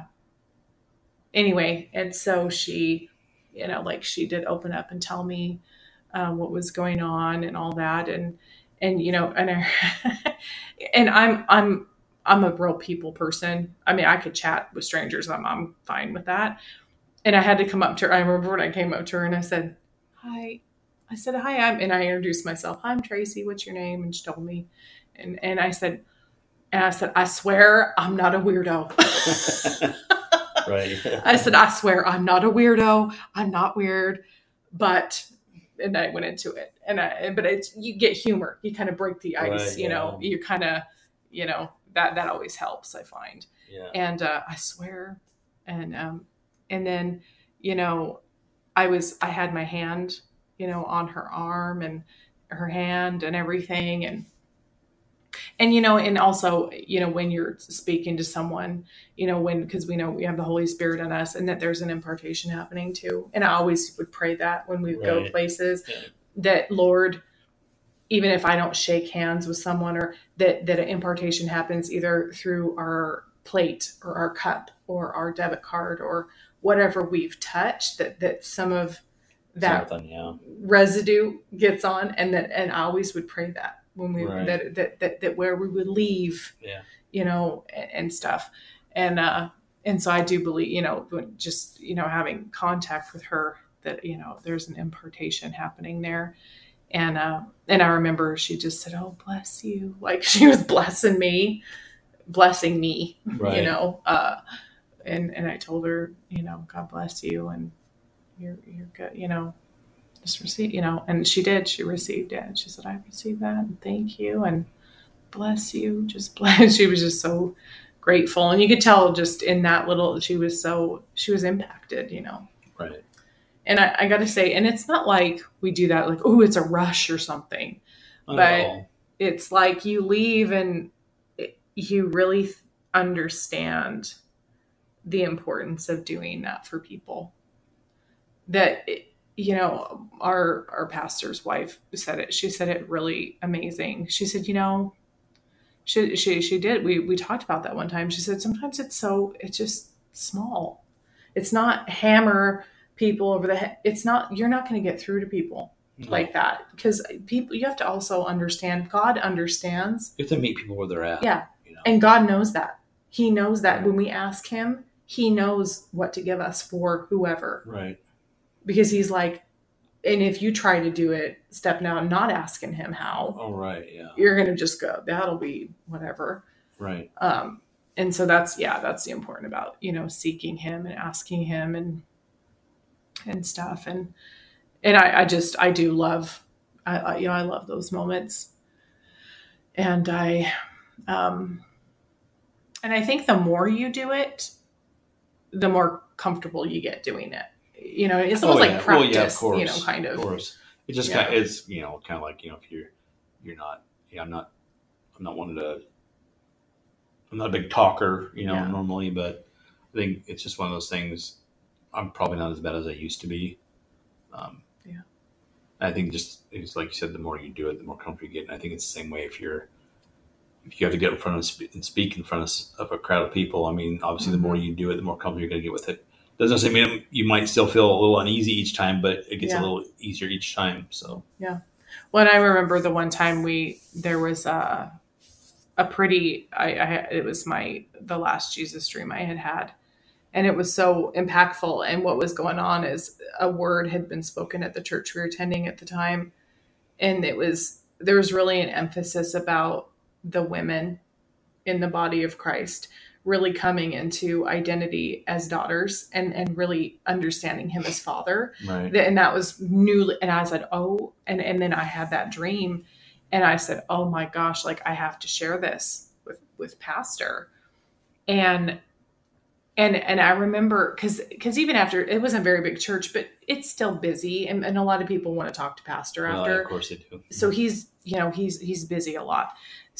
anyway, and so she, you know, like she did open up and tell me um, what was going on and all that. And, and, you know, and, I, and I'm, I'm, I'm a real people person. I mean, I could chat with strangers. I'm, I'm fine with that. And I had to come up to her. I remember when I came up to her and I said, hi, I said, hi, I'm, and I introduced myself. Hi, I'm Tracy. What's your name? And she told me, and, and I said, and I said, I swear I'm not a weirdo. Right. I said, I swear I'm not a weirdo. I'm not weird, but, and I went into it and I, but it's, you get humor, you kind of break the ice, right, you yeah. know, you kind of, you know, that, that always helps, I find. Yeah. And, uh, I swear. And, um, and then, you know, I was, I had my hand, you know, on her arm and her hand and everything. And, And, you know, and also, you know, when you're speaking to someone, you know, when, because we know we have the Holy Spirit in us and that there's an impartation happening too. And I always would pray that when we right. go places yeah. that, Lord, even if I don't shake hands with someone or that, that an impartation happens either through our plate or our cup or our debit card or whatever we've touched, that, that some of that yeah. residue gets on and that, and I always would pray that. When we right. that, that that that where we would leave, yeah, you know, and, and stuff, and uh, and so I do believe, you know, just you know having contact with her that you know there's an impartation happening there, and uh, and I remember she just said, "Oh, bless you," like she was blessing me, blessing me, right. you know, uh, and, and I told her, you know, God bless you. And you're, you're good, you know, just receive, you know, and she did, she received it. And she said, I received that and thank you. And bless you. Just bless. She was just so grateful. And you could tell just in that little, she was so, she was impacted, you know? Right. And I, I got to say, and it's not like we do that, like, oh, it's a rush or something, Not but at all. it's like you leave and it, you really th- understand the importance of doing that for people. That, it, you know, our, our pastor's wife said it, she said it really amazing. She said, you know, she, she, she did, we, we talked about that one time. She said, sometimes it's so, it's just small. It's not hammer people over the head. It's not, you're not going to get through to people No. like that, because people, you have to also understand, God understands. You have to meet people where they're at. Yeah. You know? And God knows that. He knows that when we ask him, he knows what to give us for whoever. Right. Because he's like, and if you try to do it, stepping out and not asking him how, Oh, right. Yeah. you're going to just go, that'll be whatever. Right. Um, and so that's, yeah, that's the important about, you know, seeking him and asking him and, and stuff. And, and I, I just, I do love, I, I, you know, I love those moments. And I, um, and I think the more you do it, the more comfortable you get doing it. You know, it's almost Oh, yeah. like practice, Well, yeah, of course. you know, kind of. Of course. It just Yeah. kind of, it's, you know, kind of like, you know, if you're, you're not, yeah, I'm not, I'm not one to, I'm not a big talker, you know, Yeah. normally, but I think it's just one of those things. I'm probably not as bad as I used to be. Um, Yeah. I think just, it's like you said, the more you do it, the more comfortable you get. And I think it's the same way if you're, if you have to get in front of sp- and speak in front of, of a crowd of people. I mean, obviously, Mm-hmm. the more you do it, the more comfortable you're going to get with it. Doesn't necessarily mean you might still feel a little uneasy each time, but it gets Yeah. a little easier each time. So, Well, and I remember the one time we, there was a, a pretty, I, I, it was my, the last Jesus dream I had had. And it was so impactful. And what was going on is a word had been spoken at the church we were attending at the time. And it was, there was really an emphasis about the women in the body of Christ really coming into identity as daughters and, and really understanding him as father. right. And that was newly, and I said, oh, and, and then I had that dream and I said, oh my gosh, like I have to share this with, with pastor. And, and, and I remember, cause, cause even after, it wasn't a very big church, but it's still busy. And, and a lot of people want to talk to pastor Well, after. of course they do. So he's, you know, he's, he's busy a lot.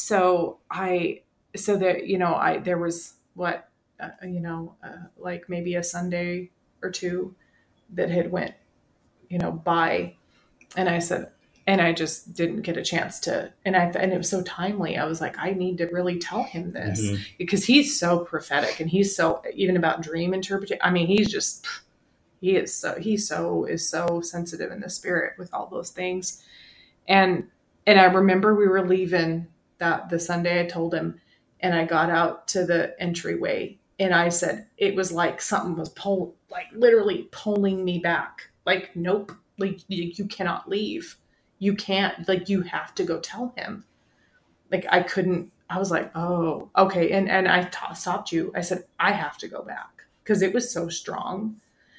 So I, so that, you know, I, there was what, uh, you know, uh, like maybe a Sunday or two that had went, you know, by, and I said, and I just didn't get a chance to, and I, and it was so timely. I was like, I need to really tell him this Mhm. because he's so prophetic and he's so, even about dream interpretation. I mean, he's just, he is so, he so is so sensitive in the spirit with all those things. And, and I remember we were leaving that the Sunday I told him, and I got out to the entryway and I said, it was like something was pull, like literally pulling me back. Like, nope, like you, you cannot leave. You can't, like, you have to go tell him. Like I couldn't, I was like, oh, okay. And, and I t- stopped you. I said, I have to go back because it was so strong.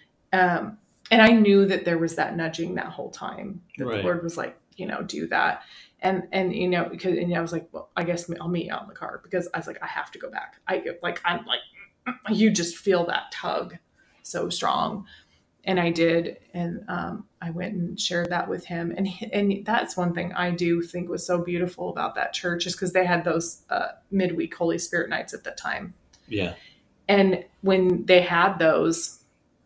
Um, and I knew that there was that nudging that whole time that Right. the Lord was like, you know, do that. And, and, you know, because, and I was like, well, I guess I'll meet you out in the car because I was like, I have to go back. I like, I'm like, you just feel that tug so strong. And I did. And, um, I went and shared that with him. And, and that's one thing I do think was so beautiful about that church is because they had those, uh, midweek Holy Spirit nights at that time. Yeah. And when they had those,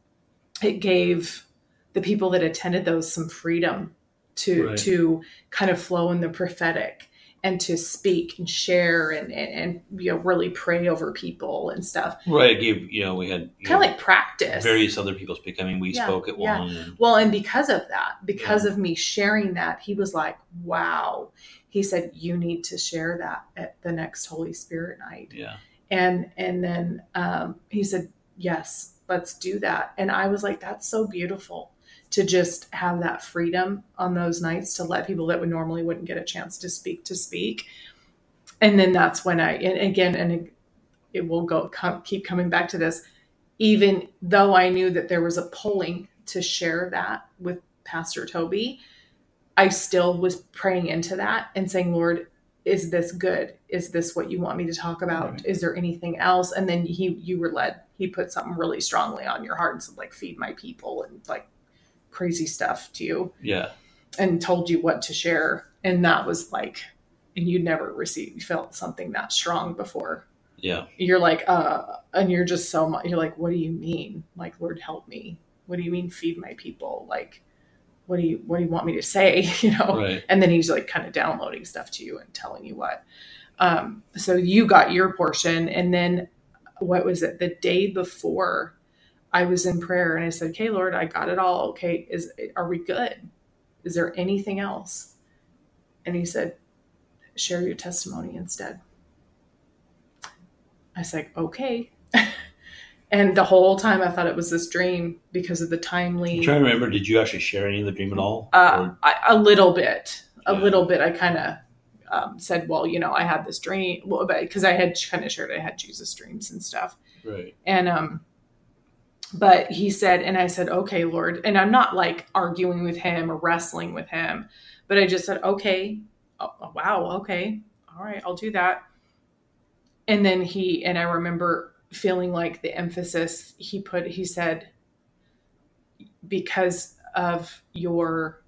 it gave the people that attended those some freedom to, Right. to kind of flow in the prophetic and to speak and share and, and, and, you know, really pray over people and stuff. Right. It gave, you know, we had you Kind know, of like practice. various other people speak. I mean, we Yeah, spoke at yeah. one. And, Well, and because of that, because Yeah. of me sharing that, he was like, wow. He said, you need to share that at the next Holy Spirit night. yeah. And, and then, um, he said, yes, let's do that. And I was like, that's so beautiful to just have that freedom on those nights to let people that would normally wouldn't get a chance to speak to speak. And then that's when I, and again, and it, it will go, come, keep coming back to this. even though I knew that there was a pulling to share that with Pastor Toby, I still was praying into that and saying, Lord, is this good? Is this what you want me to talk about? Right. Is there anything else? And then he, you were led, he put something really strongly on your heart and said, like, feed my people and like crazy stuff to you. Yeah. And told you what to share. And that was like, and you'd never received, felt something that strong before. Yeah. You're like, uh, and you're just so much, you're like, what do you mean? Like, Lord, help me. What do you mean feed my people? Like, what do you, what do you want me to say? You know? Right. And then he's like kind of downloading stuff to you and telling you what. Um, so you got your portion. And then what was it? The day before I was in prayer and I said, okay, Lord, I got it all. Okay. Is, are we good? Is there anything else? And he said, share your testimony instead. I was like, okay. And the whole time I thought it was this dream because of the timely. I'm trying to remember, did you actually share any of the dream at all? Uh, I, a little bit, a Yeah. little bit. I kind of um, said, well, you know, I had this dream, well, because I had kind of shared I had Jesus dreams and stuff. Right. And, um, but he said, and I said, okay, Lord. And I'm not like arguing with him or wrestling with him, but I just said, okay, oh, wow, okay, all right, I'll do that. And then he, and I remember feeling like the emphasis he put, he said, because of your,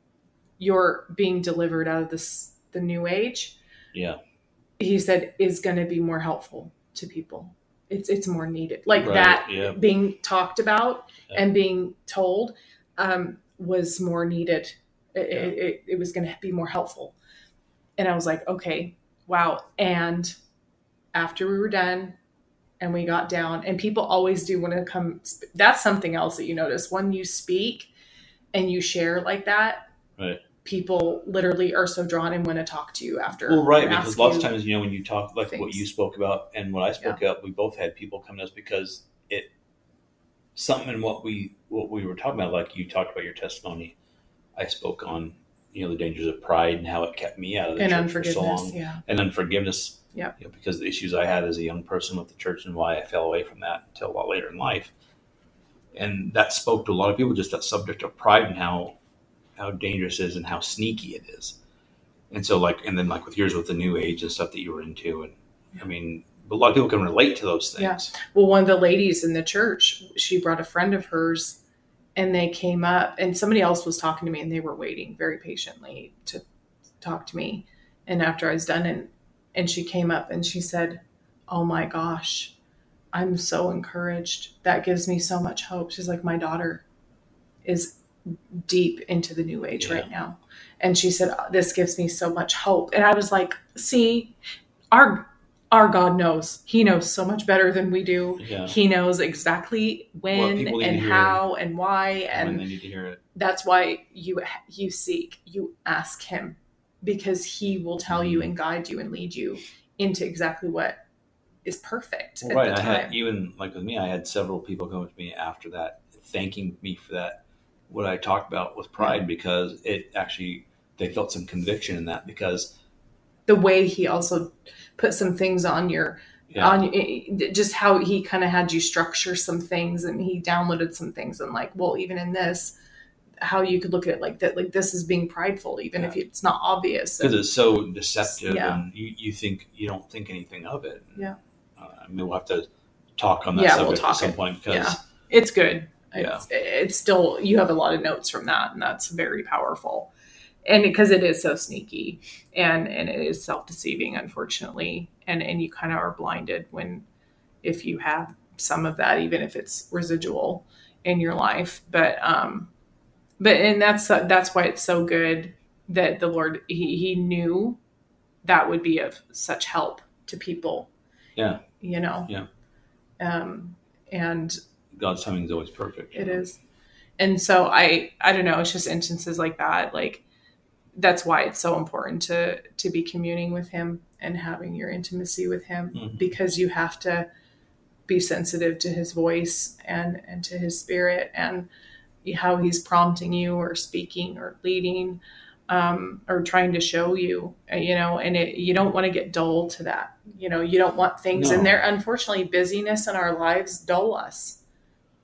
your being delivered out of this, the new age. Yeah. He said, is going to be more helpful to people. It's, it's more needed. Like Right, that yeah. being talked about Yeah. and being told, um, was more needed. It, Yeah. it, it, it was going to be more helpful. And I was like, okay, wow. And after we were done and we got down, and people always do want to come. That's something else that you notice when you speak and you share like that. Right. People literally are so drawn and want to talk to you after. Well, right, and because ask lots of you- times, you know, when you talk, like what things. you spoke about and what I spoke about, we both had people come to us because it, something in what we, what we were talking about, like you talked about your testimony, I spoke on, you know, the dangers of pride and how it kept me out of the and church for so unforgiveness. long. Yeah. And unforgiveness, Yeah. you know, because the issues I had as a young person with the church and why I fell away from that until a lot later in life. And that spoke to a lot of people, just that subject of pride and how, how dangerous it is and how sneaky it is. And so like, and then like with yours with the new age and stuff that you were into. And I mean, a lot of people can relate to those things. Yeah. Well, one of the ladies in the church, she brought a friend of hers and they came up and somebody else was talking to me and they were waiting very patiently to talk to me. And after I was done and, and she came up and she said, oh my gosh, I'm so encouraged. That gives me so much hope. She's like, my daughter is deep into the new age Yeah. right now. And she said, this gives me so much hope. And I was like, see, our, our God knows. He knows so much better than we do. Yeah. He knows exactly when people need and to hear. how and why. And And they need to hear it. that's why you, you seek, you ask him, because he will tell you and guide you and lead you into exactly what is perfect Well, at right. the I time. had, even like with me, I had several people come up to me after that, thanking me for that, what I talked about with pride, because it actually, they felt some conviction in that because The way he also put some things on your, yeah, on it- just how he kind of had you structure some things and he downloaded some things and like, well, even in this, how you could look at it like that, like this is being prideful, even Yeah. if it's not obvious. because it's so deceptive Yeah. and you, you think, you don't think anything of it. Yeah. Uh, I mean, we'll have to talk on that Yeah, we'll subject talk at some it. point because Yeah. It's good. Yeah. It's, it's still, you have a lot of notes from that and that's very powerful. And because it is so sneaky and, and it is self-deceiving, unfortunately. And, and you kind of are blinded when, if you have some of that, even if it's residual in your life. But, um, but, and that's, that's why it's so good that the Lord, he, he knew that would be of such help to people. Yeah. You know? Yeah. Um, and God's timing is always perfect. it is. And so I, I don't know, it's just instances like that. Like, that's why it's so important to, to be communing with him and having your intimacy with him, Mhm. because you have to be sensitive to his voice and, and to his spirit and how he's prompting you or speaking or leading, um, or trying to show you, uh, you know, and it, you don't want to get dull to that. You know, you don't want things in No. there. Unfortunately, busyness in our lives dull us.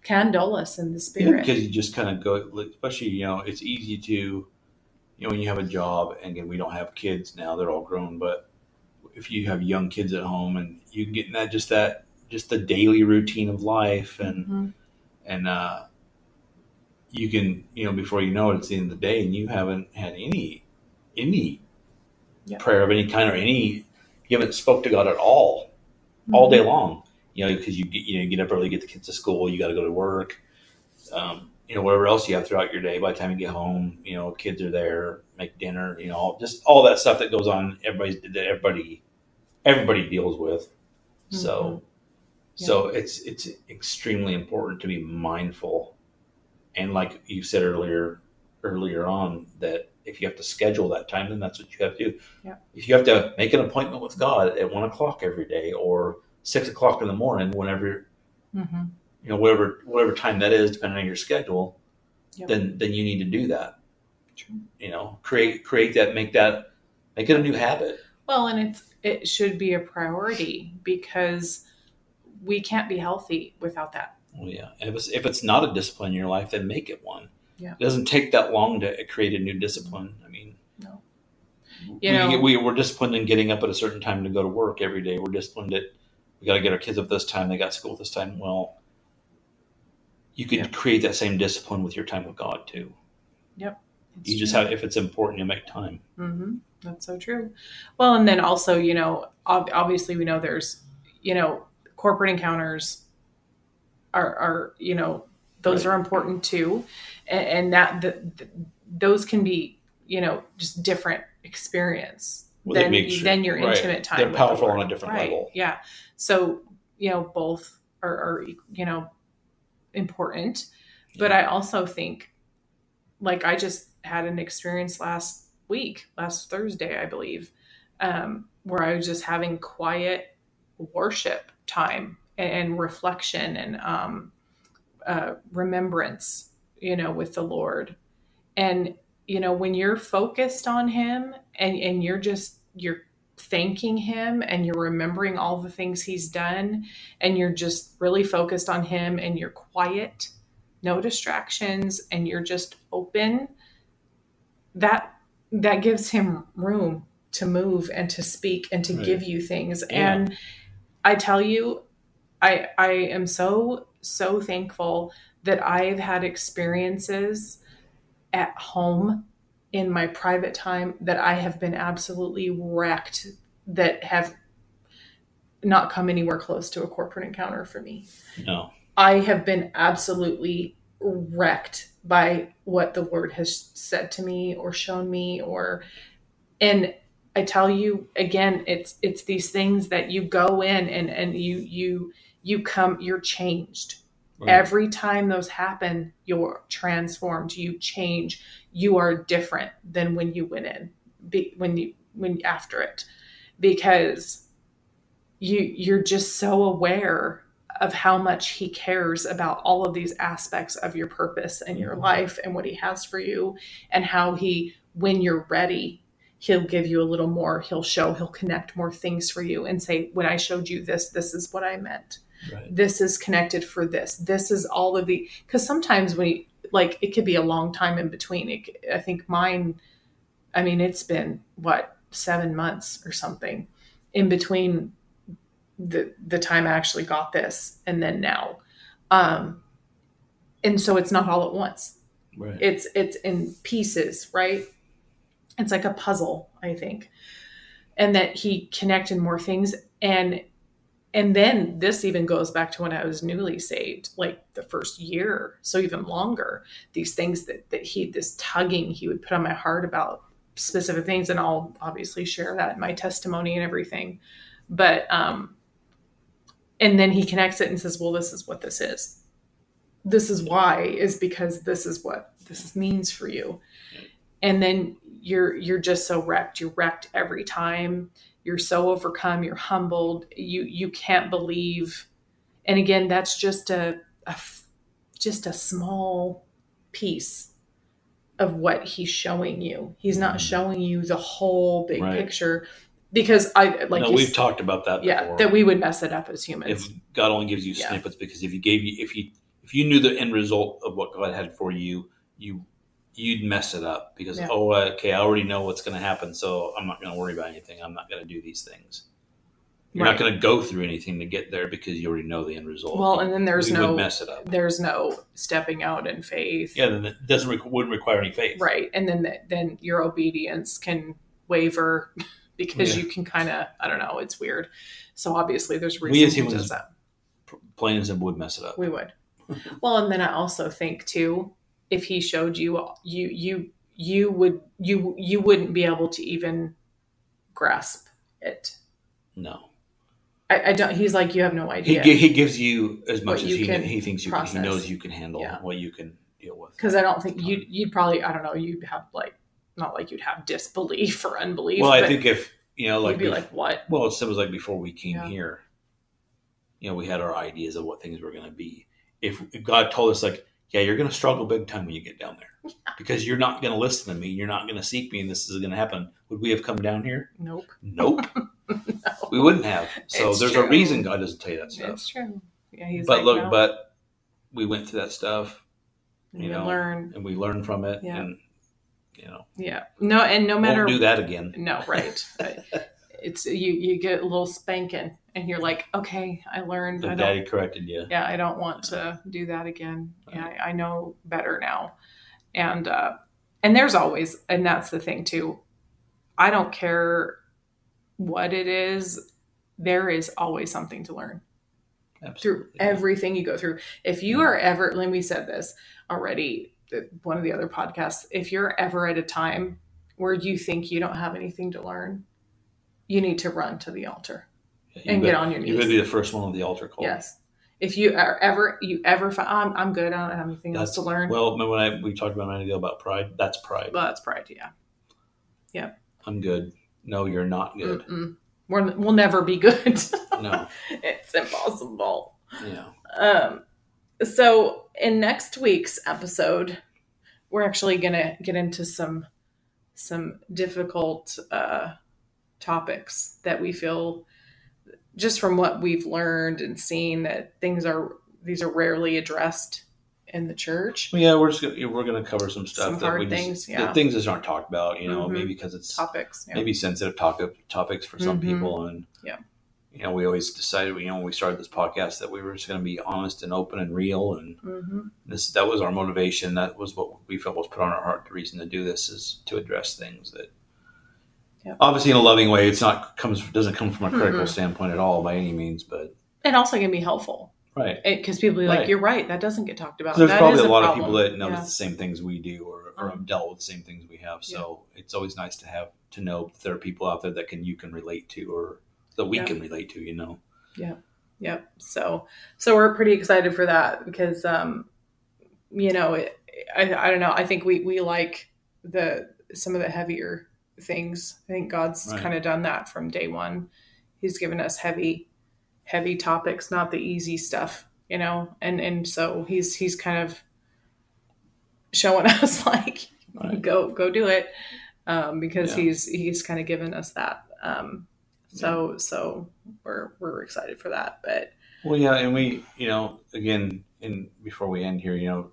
Candle us in the Yeah, spirit. because you just kind of go, especially, you know, it's easy to, you know, when you have a job, and again, we don't have kids now, they're all grown, but if you have young kids at home and you get in that, just that, just the daily routine of life, and, Mm-hmm. and, uh, you can, you know, before you know it, it's the end of the day, and you haven't had any, any Yeah. prayer of any kind, or any, you haven't spoke to God at all, Mm-hmm. all day long, you know, because you get, you know, get up early, get the kids to school, you got to go to work, um, you know, whatever else you have throughout your day. By the time you get home, you know, kids are there, make dinner, you know, just all that stuff that goes on. Everybody's that everybody, everybody deals with. So, Mm-hmm. Yeah. so it's it's extremely important to be mindful, and like you said earlier, earlier on, that if you have to schedule that time, then that's what you have to do. Yeah. If you have to make an appointment with God at one o'clock every day, or six o'clock in the morning, whenever, Mm-hmm. you know, whatever whatever time that is, depending on your schedule, Yep. then then you need to do that. True. You know, create create that, make that, make it a new habit. Well, and it's it should be a priority, because we can't be healthy without that. Well, yeah. And if it's if it's not a discipline in your life, then make it one. Yeah. It doesn't take that long to create a new discipline. I mean, No. we, You know- we we're disciplined in getting up at a certain time to go to work every day. We're disciplined at, we got to get our kids up this time. They got school this time. Well, you could Yeah. create that same discipline with your time with God too. It's You just true. have, if it's important, you make time. Mm-hmm. That's so true. Well, and then also, you know, ob- obviously we know there's, you know, corporate encounters are, are you know, those Right. are important too. And, and that, the, the, those can be, you know, just different experience Well, they than, make sure- than your right. intimate time. They're with the powerful Lord. on a different Right. level. Yeah. So, you know, both are, are you know, important. But I also think, like, I just had an experience last week, last Thursday, I believe, um, where I was just having quiet worship time and, and reflection and um, uh, remembrance, you know, with the Lord. And, you know, when you're focused on Him, and, and you're just, you're thanking Him, and you're remembering all the things He's done, and you're just really focused on Him, and you're quiet, no distractions, and you're just open, that that gives Him room to move and to speak and to Right. give you things. Yeah. And I tell you, I I am so so thankful that I've had experiences at home in my private time that I have been absolutely wrecked, that have not come anywhere close to a corporate encounter for me. No. I have been absolutely wrecked by what the Lord has said to me or shown me, or, and I tell you again, it's, it's these things that you go in and, and you, you, you come, you're changed. Right. Every time those happen, you're transformed, you change, you are different than when you went in, be, when you, when after it, because you, you're just so aware of how much He cares about all of these aspects of your purpose and your life and what He has for you, and how He, when you're ready, He'll give you a little more, He'll show, He'll connect more things for you and say, when I showed you this, this is what I meant. Right. This is connected for this. This is all of the, because sometimes when you, like, it could be a long time in between. It, I think mine, I mean, it's been what, seven months or something in between the the time I actually got this and then now. Um, and so it's not all at once. Right. It's, it's in pieces, right? It's like a puzzle, I think. And that He connected more things. And, and then this even goes back to when I was newly saved, like the first year. So even longer, these things that, that he, this tugging He would put on my heart about specific things. And I'll obviously share that in my testimony and everything. But, um, and then He connects it and says, well, this is what this is. This is why, is because this is what this means for you. And then you're, you're just so wrecked. You're wrecked every time. You're so overcome. You're humbled. You, you can't believe. And again, that's just a, a just a small piece of what He's showing you. He's not showing you the whole big Right. picture. Because I like no, you, we've talked about that yeah, before. that we would mess it up as humans. If God only gives you Yeah. snippets, because if He gave you, if He if you knew the end result of what God had for you, you you'd mess it up because, Yeah. oh, okay, I already know what's going to happen, so I'm not going to worry about anything. I'm not going to do these things. You're Right. not going to go through anything to get there because you already know the end result. Well, and then there's we no would mess it up. There's no stepping out in faith. Yeah, then it doesn't re- wouldn't require any faith. Right, and then the, then your obedience can waver because Yeah. you can kind of I don't know. It's weird. So obviously, there's We as reason he humans- does that. Plain and simple would mess it up. We would. Well, and then I also think too, if he showed you, you you you would you you wouldn't be able to even grasp it. No. I, I don't. He's like, you have no He idea. gi- he gives you as much What as you he can he thinks you can, he process. knows you can handle, Yeah. what you can deal with. Because I don't think you you'd probably I don't know you'd have like not like you'd have disbelief or unbelief. Well, I but think if you know, like, you'd be bef- like, what? well, it was like before we came Yeah. here. You know, we had our ideas of what things were going to be. If, if God told us, like, yeah, you're going to struggle big time when you get down there because you're not going to listen to me, you're not going to seek me, and this is going to happen. Would we have come down here? Nope. Nope. No. We wouldn't have. So It's there's true. a reason God doesn't tell you that stuff. It's true. Yeah, he's But like, look, no. but we went through that stuff, And you you know, learn. and we learned from it, Yeah. and you know, Yeah. No, and no matter won't do that again. No, right. It's you. You get a little spanking, and you're like, okay, I learned. The I don't, daddy corrected you. yeah, I don't want to do that again. Yeah, I, I know better now. And uh, and there's always, and that's the thing too. I don't care what it is. There is always something to learn through Absolutely. everything you go through. If you Yeah. are ever, and we said this already, one of the other podcasts, if you're ever at a time where you think you don't have anything to learn, you need to run to the altar Yeah, and you get bet- on your You knees. would be the first one on the altar call. Yes. If you are ever, you ever find, I'm, I'm good. I don't have anything else to learn. Well, remember when I, we talked about a minute ago about pride? That's pride. Well, that's pride. Yeah. I'm good. No, you're not good. Mm-mm. We're, we'll never be good. No. It's impossible. Yeah. Um, so in next week's episode, we're actually going to get into some, some difficult, uh, topics that we feel just from what we've learned and seen that things are, these are rarely addressed in the church. Well, yeah, we're just gonna, we're going to cover some stuff Some that hard we just, things, yeah. that things that aren't talked about, you know, Mhm. maybe because it's Topics. Yeah. maybe sensitive talk, topics for some Mhm. people. And, Yeah. you know, we always decided, you know, when we started this podcast that we were just going to be honest and open and real. And Mm-hmm. this, that was our motivation. That was what we felt was put on our heart. The reason to do this is to address things that, Yeah. obviously in a loving way. It's not comes, doesn't come from a critical Mm-mm. standpoint at all by any means, but And also going to be helpful. right. Because people are like, Right. you're right. That doesn't get talked about. There's That probably is a lot of problem. people that know Yeah. the same things we do or, or have dealt with the same things we have. So it's always nice to have to know that there are people out there that can you can relate to or that we Yeah. can relate to, you know. Yep. So, so we're pretty excited for that because, um, you know, it, I, I don't know. I think we, we like the, some of the heavier things. I think God's Right. kind of done that from day one. He's given us heavy, heavy topics, not the easy stuff, you know? And, and so he's, he's kind of showing us like, Right. go, go do it. Um, because Yeah. he's, he's kind of given us that. Um, so, so we're, we're excited for that, but Well, yeah, and we, you know, again, in before we end here, you know,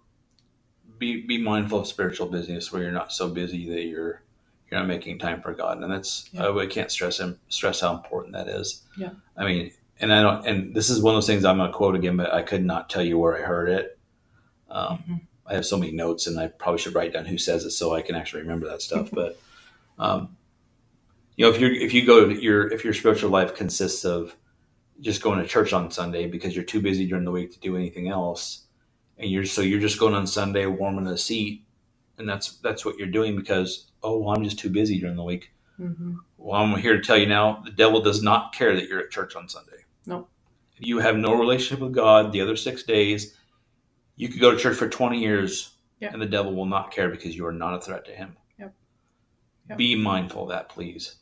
be be mindful of spiritual business where you're not so busy that you're you're not making time for God, and that's Yeah. I, I can't stress him stress how important that is. Yeah. I mean, and I don't, and this is one of those things I'm going to quote again, but I could not tell you where I heard it. Um, Mhm. I have so many notes, and I probably should write down who says it so I can actually remember that stuff. But um, you know, if you're if you go to your if your spiritual life consists of just going to church on Sunday because you're too busy during the week to do anything else, and you're so you're just going on Sunday warming the seat, and that's that's what you're doing because oh well, I'm just too busy during the week. Mhm. Well, I'm here to tell you now, the devil does not care that you're at church on Sunday. Nope. If you have no relationship with God the other six days, you could go to church for twenty years, Yeah. and the devil will not care because you are not a threat to him. Yep. Yep. Be mindful of that, please.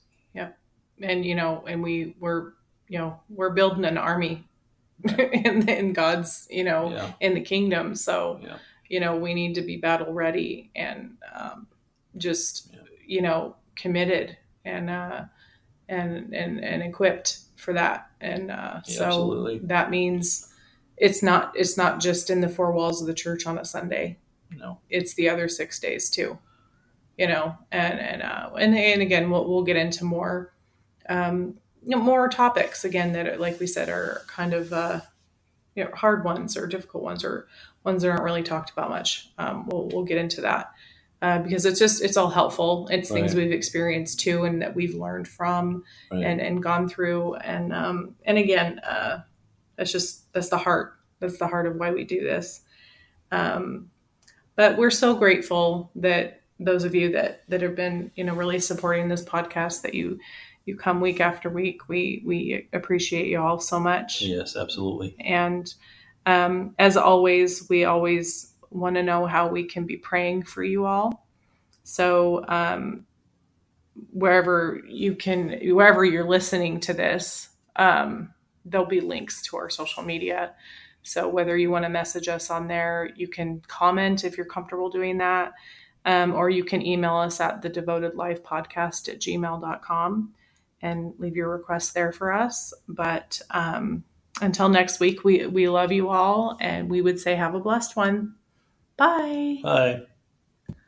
and you know, and we we're you know we're building an army in in God's you know Yeah. in the kingdom. So Yeah. you know we need to be battle ready and um, just Yeah. you know committed and uh, and and and equipped for that. And uh, Yeah, so absolutely. that means it's not it's not just in the four walls of the church on a Sunday. No, it's the other six days too. You know, and and uh, and and again, we'll we'll get into more, um, you know, more topics again that, like we said, are kind of uh, you know, hard ones or difficult ones or ones that aren't really talked about much. Um, we'll we'll get into that uh, because it's just it's all helpful. It's Right. things we've experienced too, and that we've learned from Right. and and gone through. And um, and again, uh, that's just that's the heart. That's the heart of why we do this. Um, but we're so grateful that those of you that that have been, you know, really supporting this podcast, that you you come week after week. We we appreciate you all so much. Yes, absolutely. And um, as always, we always want to know how we can be praying for you all. So um, wherever you can, wherever you're listening to this, um, there'll be links to our social media. So whether you want to message us on there, you can comment if you're comfortable doing that. Um, or you can email us at the devoted life podcast at gmail dot com and leave your request there for us. But um, until next week, we, we love you all, and we would say have a blessed one. Bye. Bye.